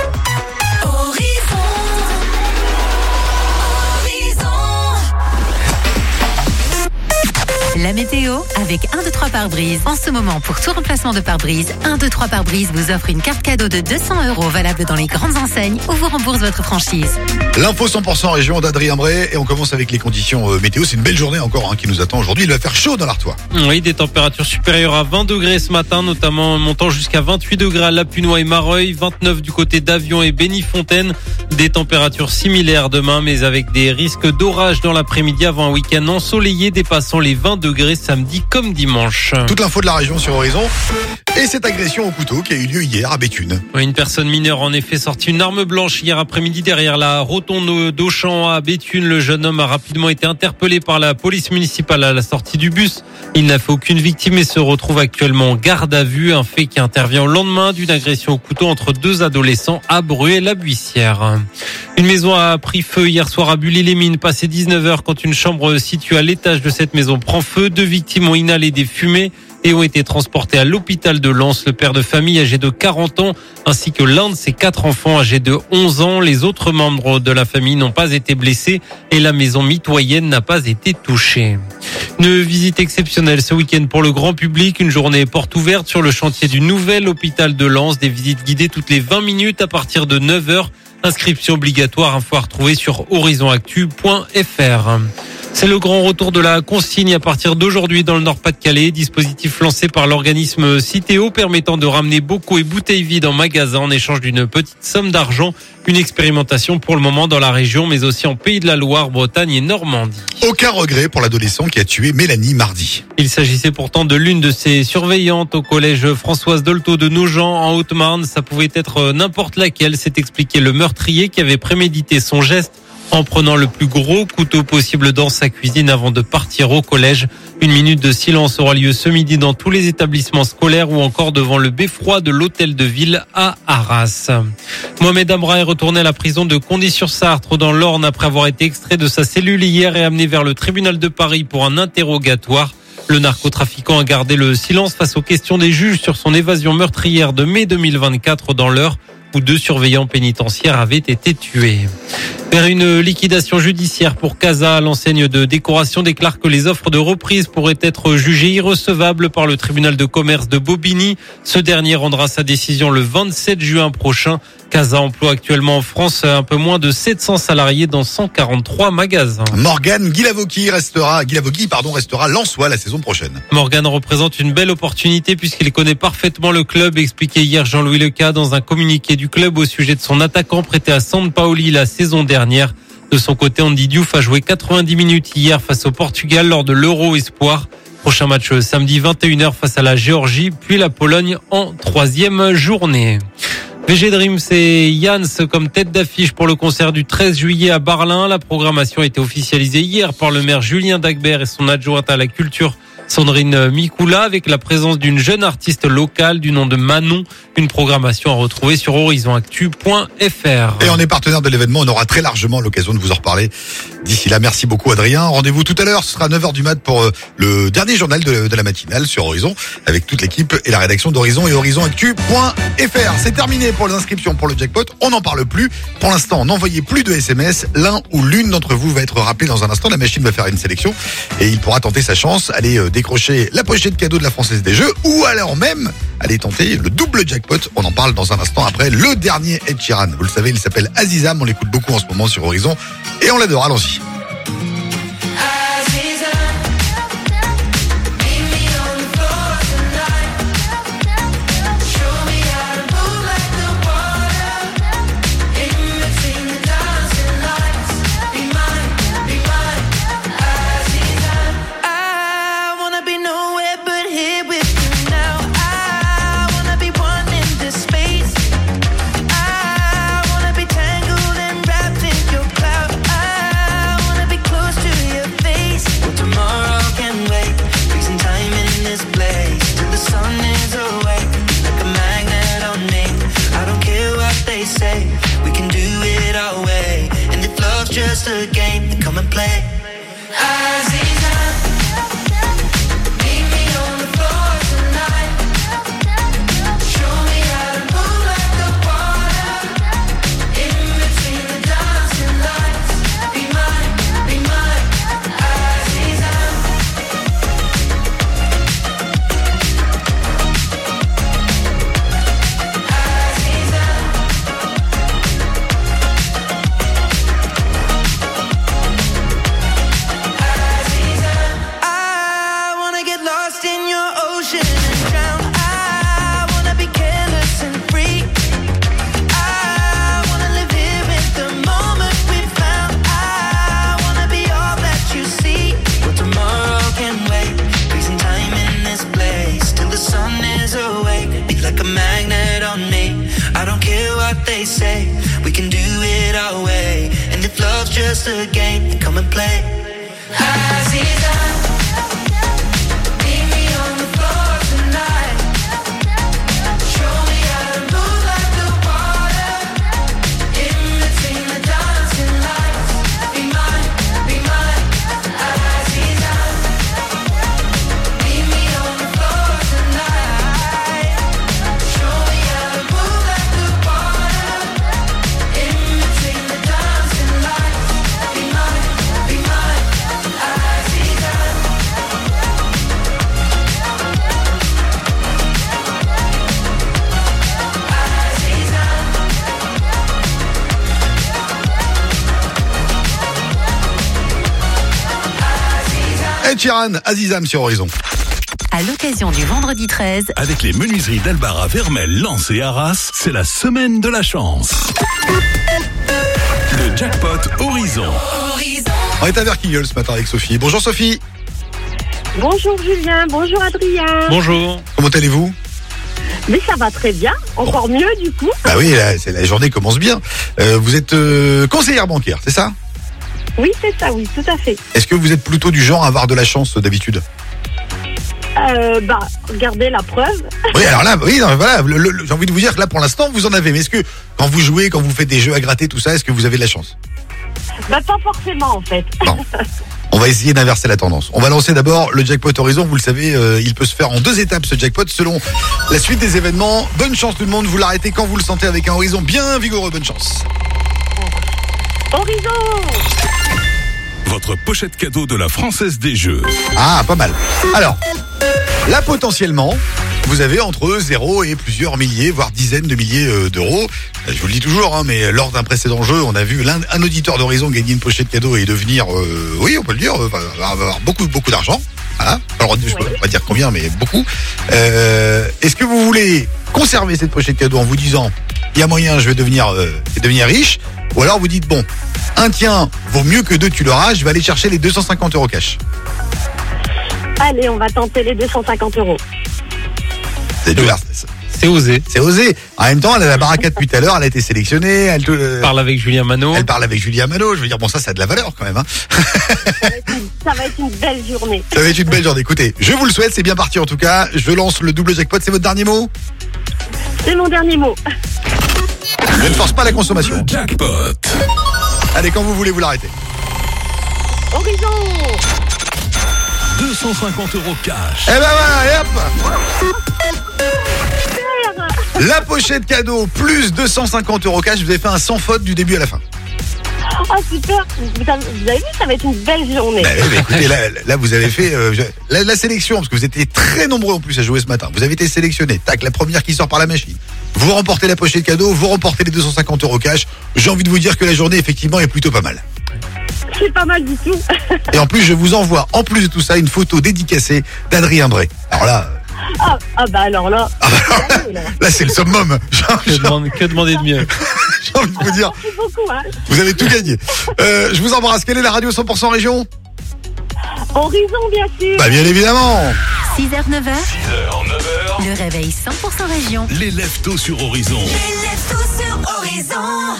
La météo avec un, deux, trois pare-brise. En ce moment, pour tout remplacement de pare-brise, un, deux, trois pare-brise vous offre une carte cadeau de deux cents euros valable dans les grandes enseignes ou vous rembourse votre franchise. L'info cent pour cent région d'Adrien Bray et on commence avec les conditions euh, météo. C'est une belle journée encore hein, qui nous attend aujourd'hui. Il va faire chaud dans l'Artois. Oui, des températures supérieures à vingt degrés ce matin, notamment montant jusqu'à vingt-huit degrés à Lapunois et Mareuil, vingt-neuf du côté d'Avion et Bénifontaine. Des températures similaires demain, mais avec des risques d'orage dans l'après-midi avant un week-end ensoleillé dépassant les vingt degrés samedi comme dimanche. Toute l'info de la région sur Horizon. Et cette agression au couteau qui a eu lieu hier à Béthune. Une personne mineure en effet sorti une arme blanche hier après-midi derrière la rotonde d'Auchan à Béthune. Le jeune homme a rapidement été interpellé par la police municipale à la sortie du bus. Il n'a fait aucune victime et se retrouve actuellement en garde à vue. Un fait qui intervient au lendemain d'une agression au couteau entre deux adolescents à Bruay-la-Buissière. Une maison a pris feu hier soir à Bully-les-Mines, passé dix-neuf heures quand une chambre située à l'étage de cette maison prend feu. Deux victimes ont inhalé des fumées et ont été transportés à l'hôpital de Lens. Le père de famille âgé de quarante ans ainsi que l'un de ses quatre enfants âgés de onze ans. Les autres membres de la famille n'ont pas été blessés et la maison mitoyenne n'a pas été touchée. Une visite exceptionnelle ce week-end pour le grand public. Une journée porte ouverte sur le chantier du nouvel hôpital de Lens. Des visites guidées toutes les vingt minutes à partir de neuf heures. Inscription obligatoire, info à retrouver sur horizon actu point f r. C'est le grand retour de la consigne à partir d'aujourd'hui dans le Nord-Pas-de-Calais. Dispositif lancé par l'organisme Citeo permettant de ramener bocaux et bouteilles vides en magasin en échange d'une petite somme d'argent. Une expérimentation pour le moment dans la région, mais aussi en Pays de la Loire, Bretagne et Normandie. Aucun regret pour l'adolescent qui a tué Mélanie mardi. Il s'agissait pourtant de l'une de ses surveillantes au collège Françoise Dolto de Nogent en Haute-Marne. Ça pouvait être n'importe laquelle, s'est expliqué le meurtrier qui avait prémédité son geste en prenant le plus gros couteau possible dans sa cuisine avant de partir au collège. Une minute de silence aura lieu ce midi dans tous les établissements scolaires ou encore devant le beffroi de l'hôtel de ville à Arras. Mohamed Amra est retourné à la prison de Condé-sur-Sarthe dans l'Orne après avoir été extrait de sa cellule hier et amené vers le tribunal de Paris pour un interrogatoire. Le narcotrafiquant a gardé le silence face aux questions des juges sur son évasion meurtrière de mai deux mille vingt-quatre dans l'Eure où deux surveillants pénitentiaires avaient été tués. Vers une liquidation judiciaire pour Casa, l'enseigne de décoration déclare que les offres de reprise pourraient être jugées irrecevables par le tribunal de commerce de Bobigny. Ce dernier rendra sa décision le vingt-sept juin prochain. Casa emploie actuellement en France un peu moins de sept cents salariés dans cent quarante-trois magasins. Morgane Guilavogui restera, Guilavogui, pardon, restera lensois la saison prochaine. Morgane représente une belle opportunité puisqu'il connaît parfaitement le club, expliquait hier Jean-Louis Leca dans un communiqué du club au sujet de son attaquant prêté à Sampaoli la saison dernière. De son côté, Andy Diouf a joué quatre-vingt-dix minutes hier face au Portugal lors de l'Euro Espoir. Prochain match samedi vingt et une heures face à la Géorgie, puis la Pologne en troisième journée. V G Dream, c'est Jans comme tête d'affiche pour le concert du treize juillet à Barlin. La programmation a été officialisée hier par le maire Julien Dagbert et son adjointe à la culture Sandrine Mikula avec la présence d'une jeune artiste locale du nom de Manon. Une programmation à retrouver sur horizon actu point f r. Et on est partenaire de l'événement, on aura très largement l'occasion de vous en reparler. D'ici là, merci beaucoup Adrien. Rendez-vous tout à l'heure, ce sera neuf heures du mat pour le dernier journal de, de la matinale sur Horizon avec toute l'équipe et la rédaction d'Horizon et horizon actu point f r. C'est terminé pour les inscriptions pour le jackpot, on n'en parle plus. Pour l'instant, n'envoyez plus de S M S. L'un ou l'une d'entre vous va être rappelé dans un instant. La machine va faire une sélection et il pourra tenter sa chance. Allez décrocher la pochette cadeau de la Française des Jeux ou alors même aller tenter le double jackpot. On en parle dans un instant après le dernier Ed Sheeran. Vous le savez, il s'appelle Azizam. On l'écoute beaucoup en ce moment sur Horizon et on l'adore. Allons-y. Just a game, come and play. Aziza, meet me on the floor tonight. Show me how to move like the water. In between the dancing lights. Be mine, be mine, Aziza. They say we can do it our way, and if love's just a game, then come and play. Aziza, meet me on the floor tonight. Show me how to move like the water. In between the dancing lights. Be mine, be mine, Aziza. Meet me on the floor tonight. Show me how to move like the water. Ed Sheeran, Azizam sur Horizon. À l'occasion du vendredi treize, avec les menuiseries d'Albara, Vermel, Lens et Arras, c'est la semaine de la chance. Le jackpot Horizon. On est à Verquignol ce matin avec Sophie. Bonjour Sophie. Bonjour Julien, bonjour Adrien. Bonjour. Comment allez-vous? Mais ça va très bien, encore mieux du coup. Bah oui, là, c'est, la journée commence bien. Euh, vous êtes euh, conseillère bancaire, c'est ça? Oui, c'est ça, oui, tout à fait. Est-ce que vous êtes plutôt du genre à avoir de la chance d'habitude? Euh, bah, regardez la preuve. Oui, alors là, oui, non, voilà, le, le, j'ai envie de vous dire que là, pour l'instant, vous en avez. Mais est-ce que, quand vous jouez, quand vous faites des jeux à gratter, tout ça, est-ce que vous avez de la chance? Bah, pas forcément, en fait. Bon. On va essayer d'inverser la tendance. On va lancer d'abord le jackpot Horizon. Vous le savez, euh, il peut se faire en deux étapes, ce jackpot, selon la suite des événements. Bonne chance tout le monde, vous l'arrêtez quand vous le sentez avec un Horizon bien vigoureux. Bonne chance. Horizon! Votre pochette cadeau de la Française des Jeux. Ah, pas mal. Alors, là, potentiellement, vous avez entre zéro et plusieurs milliers, voire dizaines de milliers euh, d'euros. Je vous le dis toujours, hein, mais lors d'un précédent jeu, on a vu l'un, un auditeur d'Horizon gagner une pochette cadeau et devenir, euh, oui, on peut le dire, euh, avoir beaucoup, beaucoup d'argent. Voilà. Alors, je ne peux pas dire combien, mais beaucoup. Euh, est-ce que vous voulez conserver cette pochette cadeau en vous disant, il y a moyen, je vais devenir, euh, devenir riche, ou alors vous dites, bon, un tien vaut mieux que deux, tu l'auras, je vais aller chercher les deux cent cinquante euros cash. Allez, on va tenter les deux cent cinquante euros. C'est dur. C'est osé. C'est osé. En même temps, elle a la baraka depuis tout à l'heure, elle a été sélectionnée. Elle te, euh, parle avec Julien Manot. Elle parle avec Julien Manot. Je veux dire, bon, ça, ça a de la valeur quand même. Hein. Ça, va être une, ça va être une belle journée. Ça va être une belle journée. Écoutez, je vous le souhaite, c'est bien parti en tout cas. Je lance le double jackpot. C'est votre dernier mot? C'est mon dernier mot. Je ne force pas la consommation. Le jackpot. Allez, quand vous voulez, vous l'arrêtez. Horizon. deux cent cinquante euros cash. Eh ben voilà, et hop. La pochette cadeau plus deux cent cinquante euros cash. Vous avez fait un sans faute du début à la fin. Ah super, vous avez, vous avez vu, ça va être une belle journée. Bah, bah, écoutez, là, là, vous avez fait euh, la, la sélection, parce que vous étiez très nombreux en plus à jouer ce matin. Vous avez été sélectionnés. Tac, la première qui sort par la machine. Vous remportez la pochette cadeau, vous remportez les deux cent cinquante euros cash. J'ai envie de vous dire que la journée, effectivement, est plutôt pas mal. C'est pas mal du tout. Et en plus, je vous envoie, en plus de tout ça, une photo dédicacée d'Adrien Bray. Alors là... Ah, ah bah alors là... Ah bah alors là, là, c'est le summum. Que, demande, que demander de mieux? J'ai envie de vous dire... Merci beaucoup, hein. Vous avez tout gagné. Euh, je vous embrasse. Quelle est la radio cent pour cent région? Horizon, bien sûr. Bah bien évidemment. six heures neuf heures. six heures neuf heures. Le réveil cent pour cent région. Les lève-tôt sur Horizon. Les lève-tôt sur Horizon.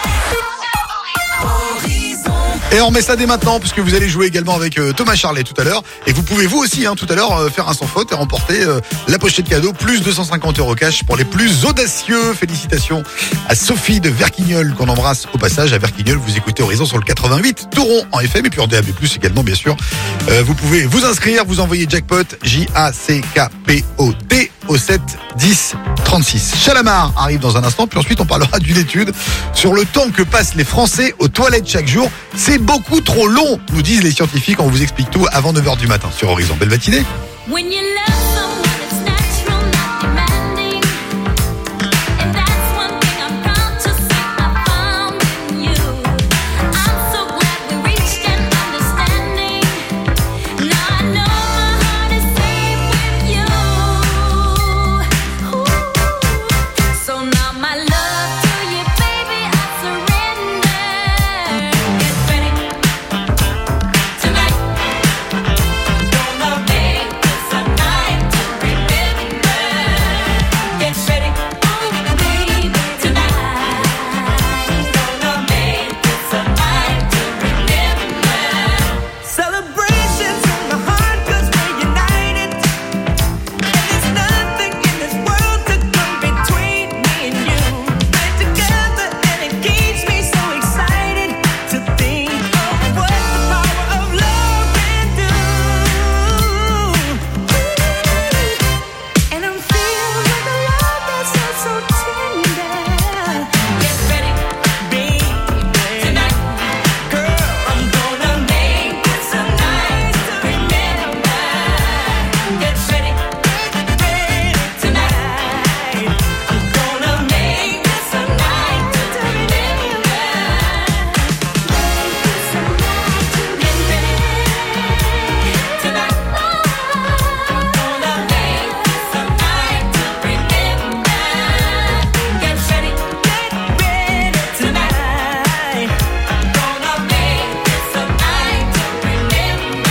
Horizon. Et on remet ça dès maintenant, puisque vous allez jouer également avec euh, Thomas Charlet tout à l'heure. Et vous pouvez vous aussi, hein, tout à l'heure, euh, faire un sans faute et remporter euh, la pochette cadeau, plus deux cent cinquante euros cash pour les plus audacieux. Félicitations à Sophie de Verquignol, qu'on embrasse au passage. À Verquignol, vous écoutez Horizon sur le quatre-vingt-huit, Touron en F M et puis en D A B plus, également, bien sûr. Euh, vous pouvez vous inscrire, vous envoyez jackpot, J A C K P O T, au sept dix trente-six. Chalamar arrive dans un instant, puis ensuite on parlera d'une étude sur le temps que passent les Français aux toilettes chaque jour. C'est beaucoup trop long, nous disent les scientifiques. On vous explique tout avant neuf heures du matin sur Horizon. Belle matinée. When you love someone, it's natural, not demanding. And that's one thing I'm proud to say I found in you. I'm so glad we reached an understanding. Now I know my heart is safe with you. Ooh. So now my love to you, baby, I surrender. Get ready tonight. Gonna make this a night to remember. Get ready, oh baby, tonight. Gonna make this a night to remember. Celebrations in my heart 'cause we're united. And there's nothing in this world to come between me and you. We're together and it keeps me so excited to think of what the power of love can do. And I'm filled with a love that's so, so tender. Get ready, baby, tonight. Girl, I'm gonna make this a night to remember. Get ready, ready tonight. I'm gonna make this a night to remember. This a night to remember. Tonight, I'm gonna make this a night to remember. Get ready, get ready tonight. I'm gonna make this a night to remember.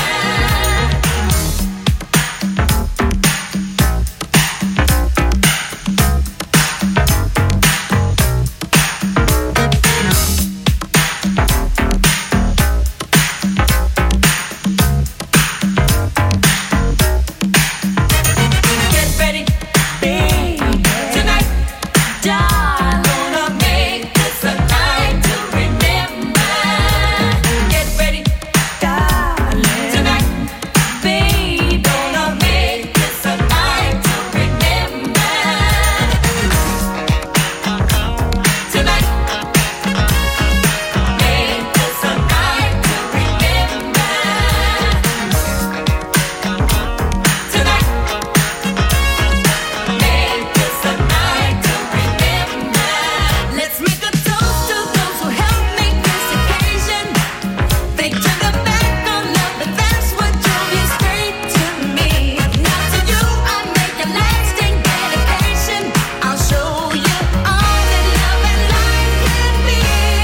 Get ready, baby, tonight, darling. Gonna make this a night to remember. Get ready, darling, tonight, baby. Gonna make this a night to remember. Tonight, make this a night to remember. Tonight, make this a night to remember. Let's make a toast to those who helped make this occasion. They turned their back on love, but that's what drove you straight to me. Now to you I make a lasting dedication. I'll show you all that love and life can be.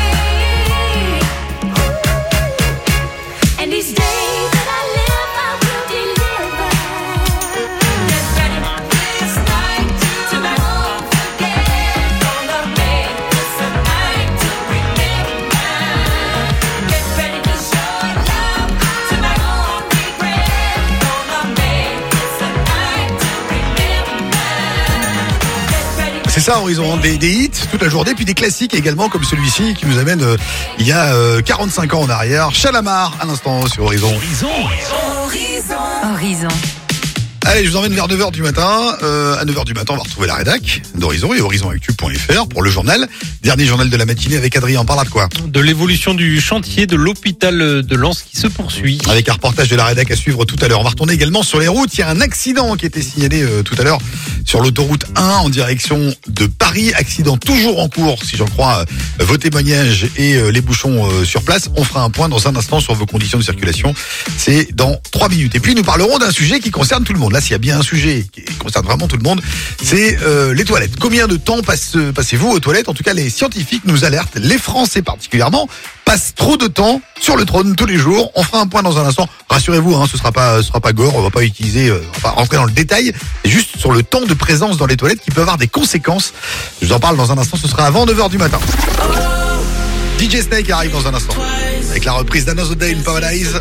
And these days that I live, I will deliver. Get ready, this night to won't forget. Gonna make this a night to remember. Get ready to show love tonight, won't regret. Gonna make this a night to remember. Get ready. C'est ça, Horizon, des, des hits toute la journée, puis des classiques également, comme celui-ci qui nous amène euh, il y a euh, quarante-cinq ans en arrière. Chalamar, à l'instant sur Horizon. Horizon. Allez, je vous emmène vers neuf heures du matin. Euh, à neuf heures du matin, on va retrouver la rédac d'Horizon et horizon actu point f r pour le journal. Dernier journal de la matinée avec Adrien. On parlera de quoi? De l'évolution du chantier de l'hôpital de Lens qui se poursuit. Avec un reportage de la rédac à suivre tout à l'heure. On va retourner également sur les routes. Il y a un accident qui a été signalé euh, tout à l'heure sur l'autoroute un en direction de Paris. Accident toujours en cours, si j'en crois euh, vos témoignages et euh, les bouchons euh, sur place. On fera un point dans un instant sur vos conditions de circulation. C'est dans trois minutes. Et puis nous parlerons d'un sujet qui concerne tout le monde. Là, s'il y a bien un sujet qui concerne vraiment tout le monde, c'est euh, les toilettes. Combien de temps passe, passez-vous aux toilettes? En tout cas, les scientifiques nous alertent, les Français particulièrement, passent trop de temps sur le trône tous les jours. On fera un point dans un instant. Rassurez-vous, hein, ce sera pas, ce sera pas gore. On va pas utiliser, euh, on va pas rentrer dans le détail. C'est juste sur le temps de présence dans les toilettes qui peut avoir des conséquences. Je vous en parle dans un instant. Ce sera avant neuf heures du matin. D J Snake arrive dans un instant avec la reprise d'Another Day in Paradise.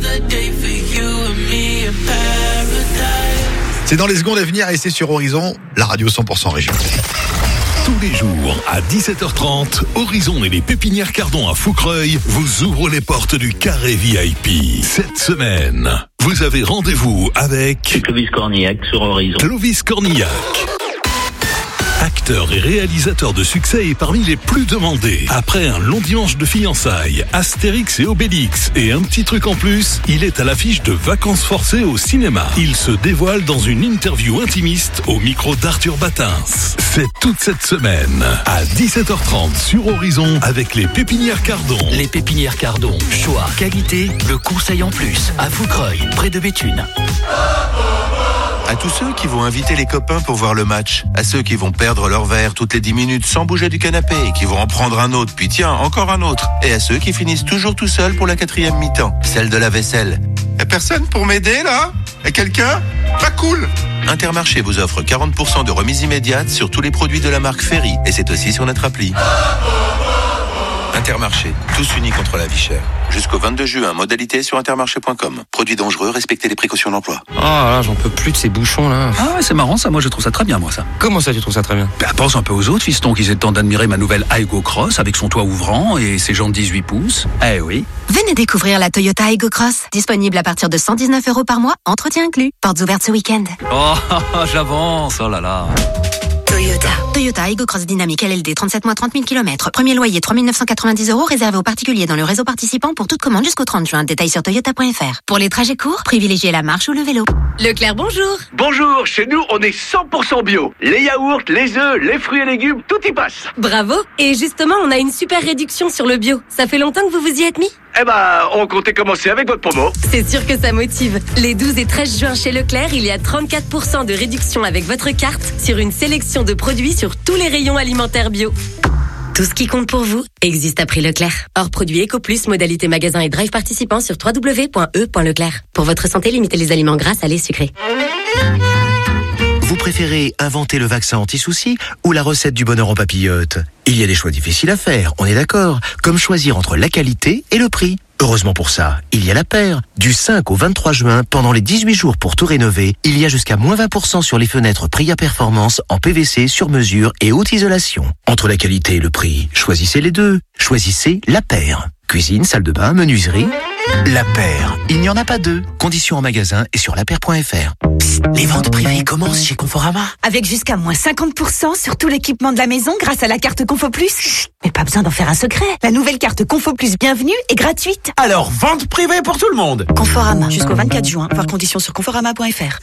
C'est dans les secondes à venir et c'est sur Horizon, la radio cent pour cent région. Tous les jours, à dix-sept heures trente, Horizon et les Pépinières Cardon à Foucreuil vous ouvrent les portes du Carré V I P. Cette semaine, vous avez rendez-vous avec Clovis Cornillac sur Horizon. Clovis Cornillac. Acteur et réalisateur de succès et parmi les plus demandés. Après un long dimanche de fiançailles, Astérix et Obélix et un petit truc en plus, il est à l'affiche de Vacances forcées au cinéma. Il se dévoile dans une interview intimiste au micro d'Arthur Batins. C'est toute cette semaine à dix-sept heures trente sur Horizon avec les Pépinières Cardon. Les Pépinières Cardon. Choix, qualité, le conseil en plus. À Foucreuil, près de Béthune. À tous ceux qui vont inviter les copains pour voir le match, à ceux qui vont perdre leur verre toutes les dix minutes sans bouger du canapé et qui vont en prendre un autre, puis tiens, encore un autre, et à ceux qui finissent toujours tout seuls pour la quatrième mi-temps, celle de la vaisselle. Y'a personne pour m'aider là? Y'a quelqu'un? Pas cool! Intermarché vous offre quarante pour cent de remise immédiate sur tous les produits de la marque Ferry, et c'est aussi sur notre appli. Intermarché, tous unis contre la vie chère. Jusqu'au vingt-deux juin, modalité sur intermarché point com. Produits dangereux, respectez les précautions d'emploi. Oh là, j'en peux plus de ces bouchons là. Ah ouais, c'est marrant ça, moi je trouve ça très bien moi ça. Comment ça tu trouves ça très bien? Bah pense un peu aux autres fistons qui aient le temps d'admirer ma nouvelle Aygo Cross avec son toit ouvrant et ses jantes dix-huit pouces. Eh oui. Venez découvrir la Toyota Aygo Cross. Disponible à partir de cent dix-neuf euros par mois, entretien inclus. Portes ouvertes ce week-end. Oh, j'avance, oh là là. Toyota. Toyota Aygo Cross Dynamique L L D, trente-sept mois, trente mille kilomètres. Premier loyer, trois mille neuf cent quatre-vingt-dix euros, réservé aux particuliers dans le réseau participant pour toute commande jusqu'au trente juin. Détails sur toyota point f r. Pour les trajets courts, privilégiez la marche ou le vélo. Leclerc, bonjour. Bonjour, chez nous, on est cent pour cent bio. Les yaourts, les œufs, les fruits et légumes, tout y passe. Bravo. Et justement, on a une super réduction sur le bio. Ça fait longtemps que vous vous y êtes mis? Eh ben, on comptait commencer avec votre promo. C'est sûr que ça motive. Les douze et treize juin chez Leclerc, il y a trente-quatre pour cent de réduction avec votre carte sur une sélection de produits sur tous les rayons alimentaires bio. Tout ce qui compte pour vous existe à prix Leclerc. Hors produit EcoPlus, modalité magasin et drive participant sur w w w point e point leclerc. Pour votre santé, limitez les aliments gras, salés, sucrés. Vous préférez inventer le vaccin anti-soucis ou la recette du bonheur en papillote? Il y a des choix difficiles à faire, on est d'accord. Comme choisir entre la qualité et le prix. Heureusement pour ça, il y a la paire. Du cinq au vingt-trois juin, pendant les dix-huit jours pour tout rénover, il y a jusqu'à moins vingt pour cent sur les fenêtres Pria Performance en P V C sur mesure et haute isolation. Entre la qualité et le prix, choisissez les deux. Choisissez la paire. Cuisine, salle de bain, menuiserie. La paire. Il n'y en a pas deux. Conditions en magasin et sur la paire point f r. Psst, les ventes privées commencent chez Conforama. Avec jusqu'à moins cinquante pour cent sur tout l'équipement de la maison grâce à la carte Confo Plus. Chut, mais pas besoin d'en faire un secret. La nouvelle carte Confo Plus Bienvenue est gratuite. Alors, vente privée pour tout le monde. Conforama, jusqu'au vingt-quatre juin. Voir conditions sur conforama point f r.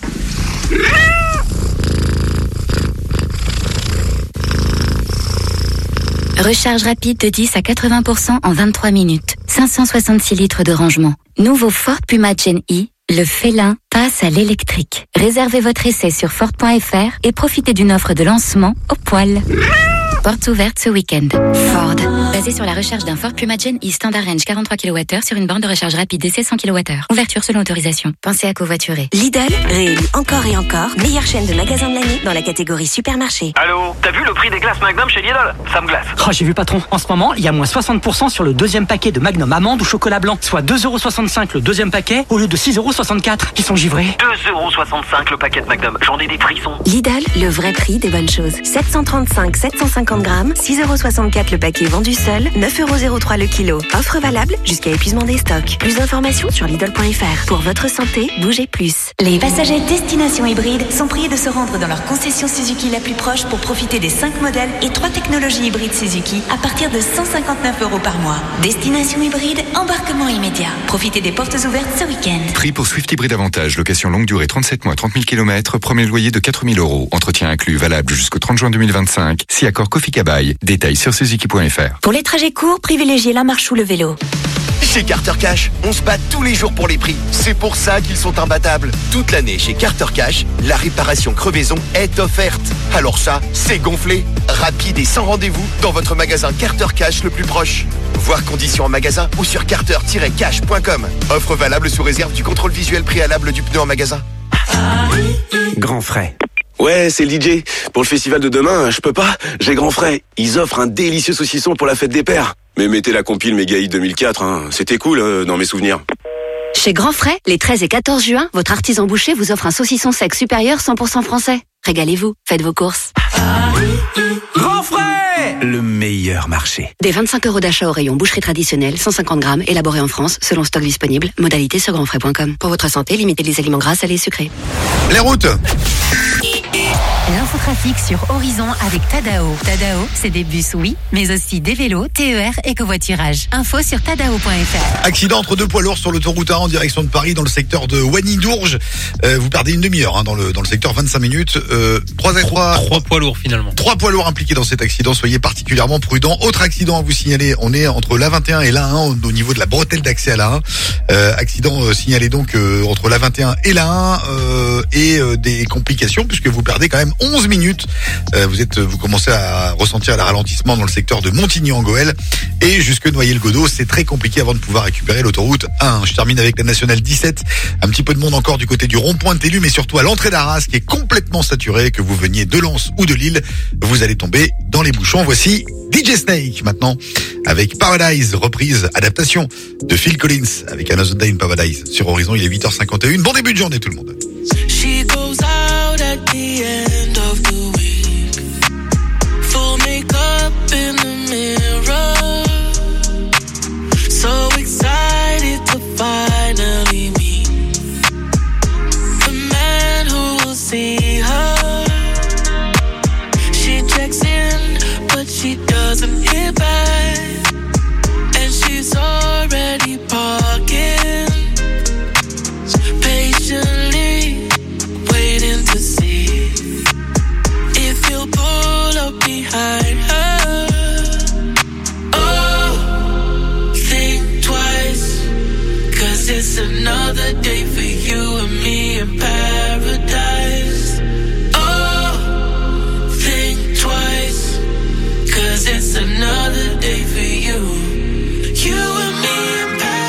Recharge rapide de dix à quatre-vingts pour cent en vingt-trois minutes. cinq cent soixante-six litres de rangement. Nouveau Ford Puma Gen E, le félin passe à l'électrique. Réservez votre essai sur Ford point f r et profitez d'une offre de lancement au poil. Portes ouvertes ce week-end. Ford. Basé sur la recherche d'un Ford Puma Gen E Standard Range quarante-trois kilowattheures sur une borne de recharge rapide D C cent kilowattheures. Ouverture selon autorisation. Pensez à covoiturer. Lidl, réélu encore et encore, meilleure chaîne de magasins de l'année dans la catégorie supermarché. Allô, t'as vu le prix des glaces Magnum chez Lidl? Ça me glace. Oh, j'ai vu patron. En ce moment, il y a moins soixante pour cent sur le deuxième paquet de Magnum amande ou chocolat blanc, soit deux euros soixante-cinq le deuxième paquet au lieu de six euros soixante-quatre. Ils sont givrés. deux euros soixante-cinq le paquet de Magnum. J'en ai des frissons. Lidl, le vrai prix des bonnes choses. sept cent trente-cinq, sept cent cinquante grammes, six euros soixante-quatre le paquet vendu seul. seul, neuf euros zéro trois le kilo. Offre valable jusqu'à épuisement des stocks. Plus d'informations sur Lidl point F R. Pour votre santé, bougez plus. Les passagers Destination Hybride sont priés de se rendre dans leur concession Suzuki la plus proche pour profiter des cinq modèles et trois technologies hybrides Suzuki à partir de cent cinquante-neuf euros par mois. Destination Hybride, embarquement immédiat. Profitez des portes ouvertes ce week-end. Prix pour Swift Hybride Avantage, location longue durée trente-sept mois, trente mille kilomètres, premier loyer de quatre mille euros. Entretien inclus, valable jusqu'au trente juin deux mille vingt-cinq. Si accord Kofi Kabaï. Détails sur suzuki point F R. Pour les trajets courts, privilégiez la marche ou le vélo. Chez Carter Cash, on se bat tous les jours pour les prix. C'est pour ça qu'ils sont imbattables. Toute l'année chez Carter Cash, la réparation crevaison est offerte. Alors ça, c'est gonflé. Rapide et sans rendez-vous dans votre magasin Carter Cash le plus proche. Voir conditions en magasin ou sur carter tiret cash point com. Offre valable sous réserve du contrôle visuel préalable du pneu en magasin. Grand frais. Ouais, c'est le D J. Pour le festival de demain, je peux pas. J'ai grand frais. Ils offrent un délicieux saucisson pour la fête des pères. Mais mettez la compile Mégaï deux mille quatre, hein. C'était cool euh, dans mes souvenirs. Chez Grand Frais, les treize et quatorze juin, votre artisan boucher vous offre un saucisson sec supérieur cent pour cent français. Régalez-vous, faites vos courses. Grand Frais, le meilleur marché. Des vingt-cinq euros d'achat au rayon boucherie traditionnelle, cent cinquante grammes, élaboré en France, selon stock disponible. Modalité sur grandfrais point com. Pour votre santé, limitez les aliments gras, salés et sucrés. Les routes. L'infotrafic sur Horizon avec Tadao. Tadao, c'est des bus, oui, mais aussi des vélos, T E R et covoiturage. Info sur tadao point F R. Accident entre deux poids lourds sur l'autoroute A en direction de Paris dans le secteur de Wagny-Dourges. Euh, vous perdez une demi-heure hein, dans le dans le secteur, vingt-cinq minutes. Euh, trois, trois, trois poids lourds finalement. Trois poids lourds impliqués dans cet accident. Soyez particulièrement prudents. Autre accident à vous signaler. On est entre l'A vingt et un et l'A un au niveau de la bretelle d'accès à l'A un. Euh, accident euh, signalé donc euh, entre l'A vingt et un et l'A un euh, et euh, des complications puisque vous perdez quand même onze minutes. Euh, vous êtes, vous commencez à ressentir le ralentissement dans le secteur de Montigny-en-Goël et jusque Noyers-le-Godeau. C'est très compliqué avant de pouvoir récupérer l'autoroute un. Je termine avec la nationale dix-sept. Un petit peu de monde encore du côté du rond-point de Télu, mais surtout à l'entrée d'Arras qui est complètement saturé. Que vous veniez de Lens ou de Lille, vous allez tomber dans les bouchons. Voici D J Snake maintenant avec Paradise, reprise, adaptation de Phil Collins avec Another Day in Paradise sur Horizon. Il est huit heures cinquante et une. Bon début de journée tout le monde. She goes out at the end of the week. Full makeup in the mirror. So excited to finally meet the man who will see her. She checks in, but she doesn't hear back. And she's already parking patiently, waiting to see if he'll pull up behind her. Oh, think twice, cause it's another day for you and me in paradise. Oh, think twice, cause it's another day for you, you and me in paradise.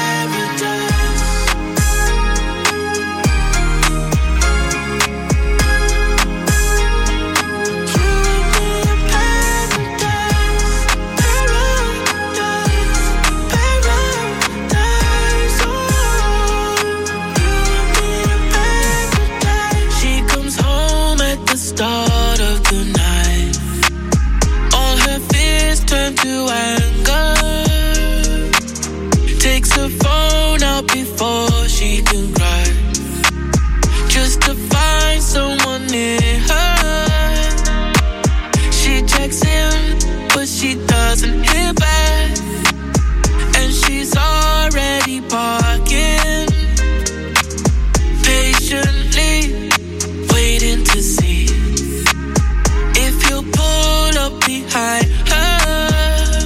Start of the night, all her fears turn to anger. Takes her phone out before she can cry, just to find someone near her. She checks in, but she doesn't hear back, and she's already parking patiently, waiting to see if he'll pull up behind her.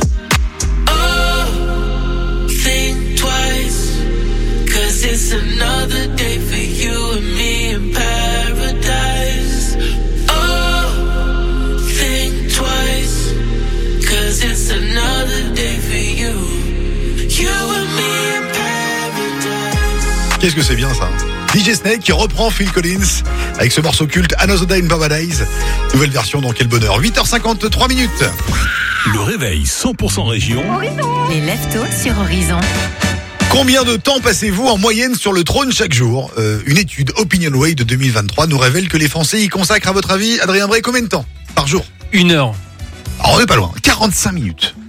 Oh, think twice, cause it's another day for you and me in paradise. Oh, think twice, cause it's another day for you, you and me in paradise. Qu'est-ce que c'est bien ça? D J Snake qui reprend Phil Collins avec ce morceau culte Another Day in Paradise. Nouvelle version, donc quel bonheur. huit heures cinquante-trois minutes. Le réveil cent pour cent région. Les leftos sur Horizon. Combien de temps passez-vous en moyenne sur le trône chaque jour? euh, Une étude OpinionWay de deux mille vingt-trois nous révèle que les Français y consacrent, à votre avis, Adrien Bray, combien de temps par jour? Une heure. Alors on n'est pas loin, quarante-cinq minutes. quarante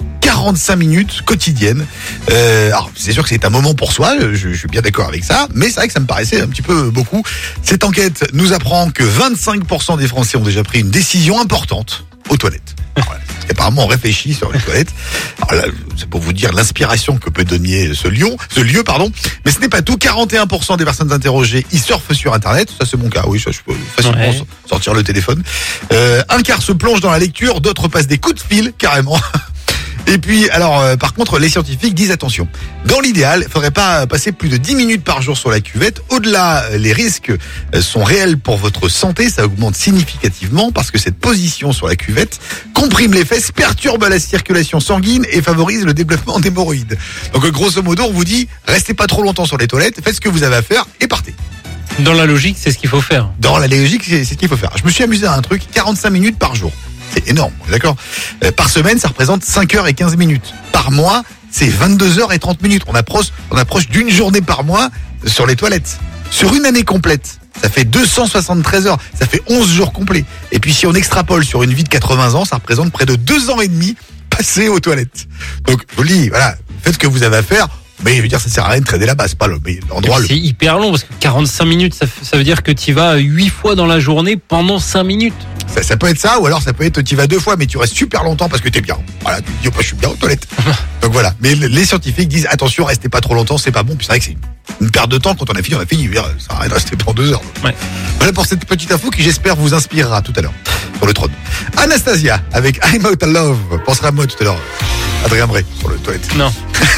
quarante-cinq minutes quotidiennes. Euh, alors, c'est sûr que c'est un moment pour soi, je, je suis bien d'accord avec ça, mais c'est vrai que ça me paraissait un petit peu beaucoup. Cette enquête nous apprend que vingt-cinq pour cent des Français ont déjà pris une décision importante aux toilettes. Alors, voilà, apparemment, on réfléchit sur les toilettes. Alors là, c'est pour vous dire l'inspiration que peut donner ce lieu, ce lieu, pardon. Mais ce n'est pas tout. quarante et un pour cent des personnes interrogées y surfent sur Internet. Ça, c'est mon cas. Oui, ça, je peux facilement ouais. sortir le téléphone. Euh, un quart se plonge dans la lecture, d'autres passent des coups de fil, carrément. Et puis, alors, euh, par contre, les scientifiques disent attention. Dans l'idéal, il ne faudrait pas passer plus de dix minutes par jour sur la cuvette. Au-delà, les risques sont réels pour votre santé. Ça augmente significativement parce que cette position sur la cuvette comprime les fesses, perturbe la circulation sanguine et favorise le développement d'hémorroïdes. Donc, grosso modo, on vous dit, restez pas trop longtemps sur les toilettes, faites ce que vous avez à faire et partez. Dans la logique, c'est ce qu'il faut faire. Dans la logique, c'est ce qu'il faut faire. Je me suis amusé à un truc, quarante-cinq minutes par jour. C'est énorme, d'accord. Euh, par semaine, ça représente cinq heures et quinze minutes. Par mois, c'est vingt-deux heures et trente minutes. On approche, on approche d'une journée par mois sur les toilettes. Sur une année complète, ça fait deux cent soixante-treize heures. Ça fait onze jours complets. Et puis si on extrapole sur une vie de quatre-vingts ans, ça représente près de deux ans et demi passés aux toilettes. Donc, je vous le dis, voilà, faites ce que vous avez à faire. Mais je veux dire, ça sert à rien de traîner là-bas, c'est pas le, mais l'endroit. C'est le... hyper long parce que quarante-cinq minutes, ça, ça veut dire que tu vas huit fois dans la journée pendant cinq minutes. Ça, ça peut être ça, ou alors ça peut être tu y vas deux fois, mais tu restes super longtemps parce que t'es bien. Voilà, tu te dis, oh, je suis bien aux toilettes. Donc voilà. Mais les scientifiques disent attention, restez pas trop longtemps, c'est pas bon. Puis c'est vrai que c'est une perte de temps. Quand on a fini, on a fini. Ça sert à rien de rester pendant deux heures. Ouais. Voilà pour cette petite info qui, j'espère, vous inspirera tout à l'heure sur le trône. Anastasia avec I'm Out of Love. Pensera à moi tout à l'heure. Adrien Bray sur le toilette. Non.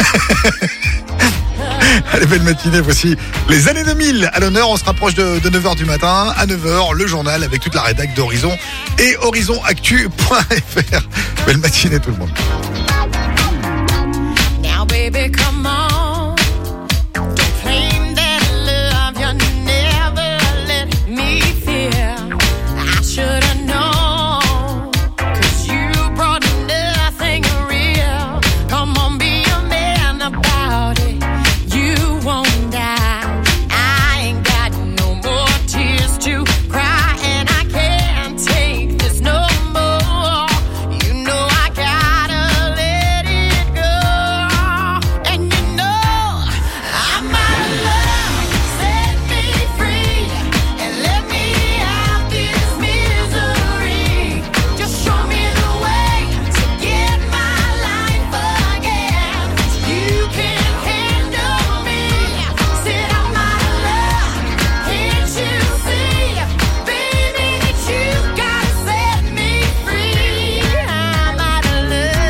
Allez, belle matinée, voici les années deux mille à l'honneur. On se rapproche de, de neuf heures du matin. À neuf heures, le journal avec toute la rédac d'Horizon et horizon actu point f r. Belle matinée tout le monde. Now baby, come on. Don't claim that love you never let me feel. I should have known, 'cause you brought nothing real. Come on, be a man about it. You won't die. I ain't got no more tears to cry, and I can't take this no more. You know I gotta let it go. And you know I'm out of love. Set me free and let me out this misery. Just show me the way to get my life again. You can handle me. Said I'm out of love. Can't you see, baby, that you gotta set me free? I'm out of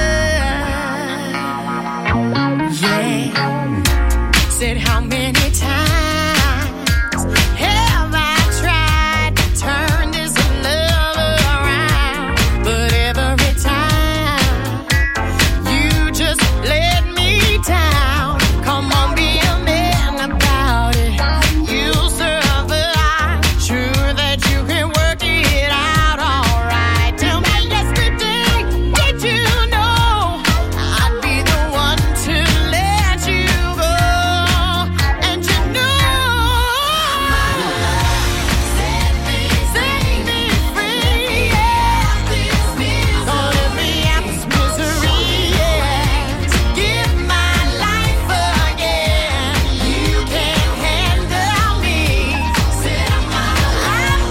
love. Yeah. Said how many times have I tried to turn this love around? But every time you just let me down. Come on, be a man about it. You'll survive. Sure that you can work it out alright. Tell me yesterday, did you know I'd be the one to let you go? And you know set me, set me free. Yeah, this misery. Don't let me out this misery. Yeah, to give my life again. You can't handle me. Said I'm out of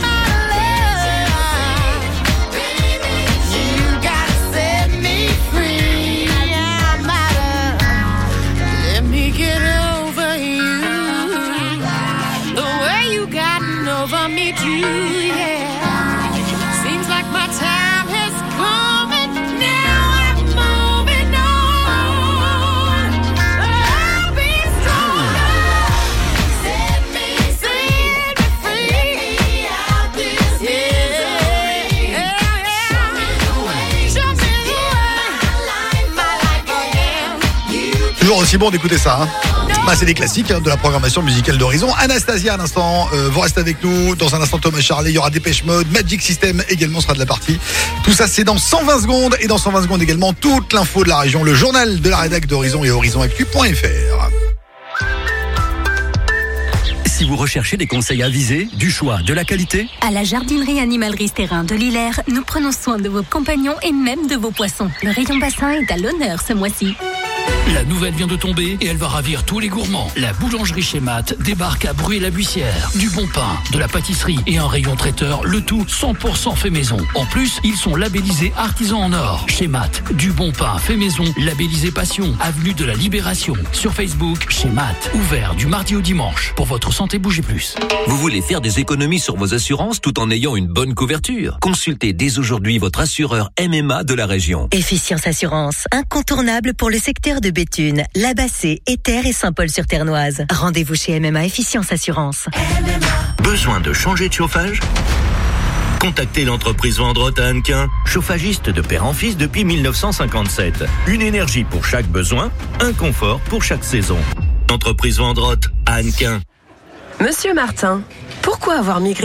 love. Baby, you gotta set me free. I'm out of. Let me get over you. The way you gotten over me too. Yeah. Seems like my time has come and now I'm moving on. I'll be stronger. Set me, set me free. Out this misery. Show me the way. Show me the way. My life again. Toujours aussi bon d'écouter ça. Hein. Bah, c'est des classiques hein, de la programmation musicale d'Horizon. Anastasia à l'instant, euh, vous restez avec nous. Dans un instant, Thomas Charlet, il y aura Dépêche Mode, Magic System également sera de la partie. Tout ça, c'est dans cent vingt secondes. Et dans cent vingt secondes également, toute l'info de la région, le journal de la rédac d'Horizon et horizon actu point f r. Si Si vous recherchez des conseils avisés, du choix, de la qualité, à la jardinerie animalerie Terrain de l'Hilaire, nous prenons soin de vos compagnons et même de vos poissons. Le rayon bassin est à l'honneur ce mois-ci. La nouvelle vient de tomber et elle va ravir tous les gourmands. La boulangerie chez Matt débarque à Bruy-la-Buissière. Du bon pain, de la pâtisserie et un rayon traiteur, le tout cent pour cent fait maison. En plus, ils sont labellisés artisans en or. Chez Matt, du bon pain fait maison, labellisé Passion, avenue de la Libération. Sur Facebook, chez Matt, ouvert du mardi au dimanche. Pour votre santé, bougez plus. Vous voulez faire des économies sur vos assurances tout en ayant une bonne couverture? Consultez dès aujourd'hui votre assureur M M A de la région. Efficience Assurance, incontournable pour le secteur de Béthune, Labassé, Éther et Saint-Paul-sur-Ternoise. Rendez-vous chez M M A Efficience Assurance. Besoin de changer de chauffage? Contactez l'entreprise Vendrotte à Hannequin, chauffagiste de père en fils depuis mille neuf cent cinquante-sept. Une énergie pour chaque besoin, un confort pour chaque saison. Entreprise Vendrotte à Hannequin. Monsieur Martin, pourquoi avoir migré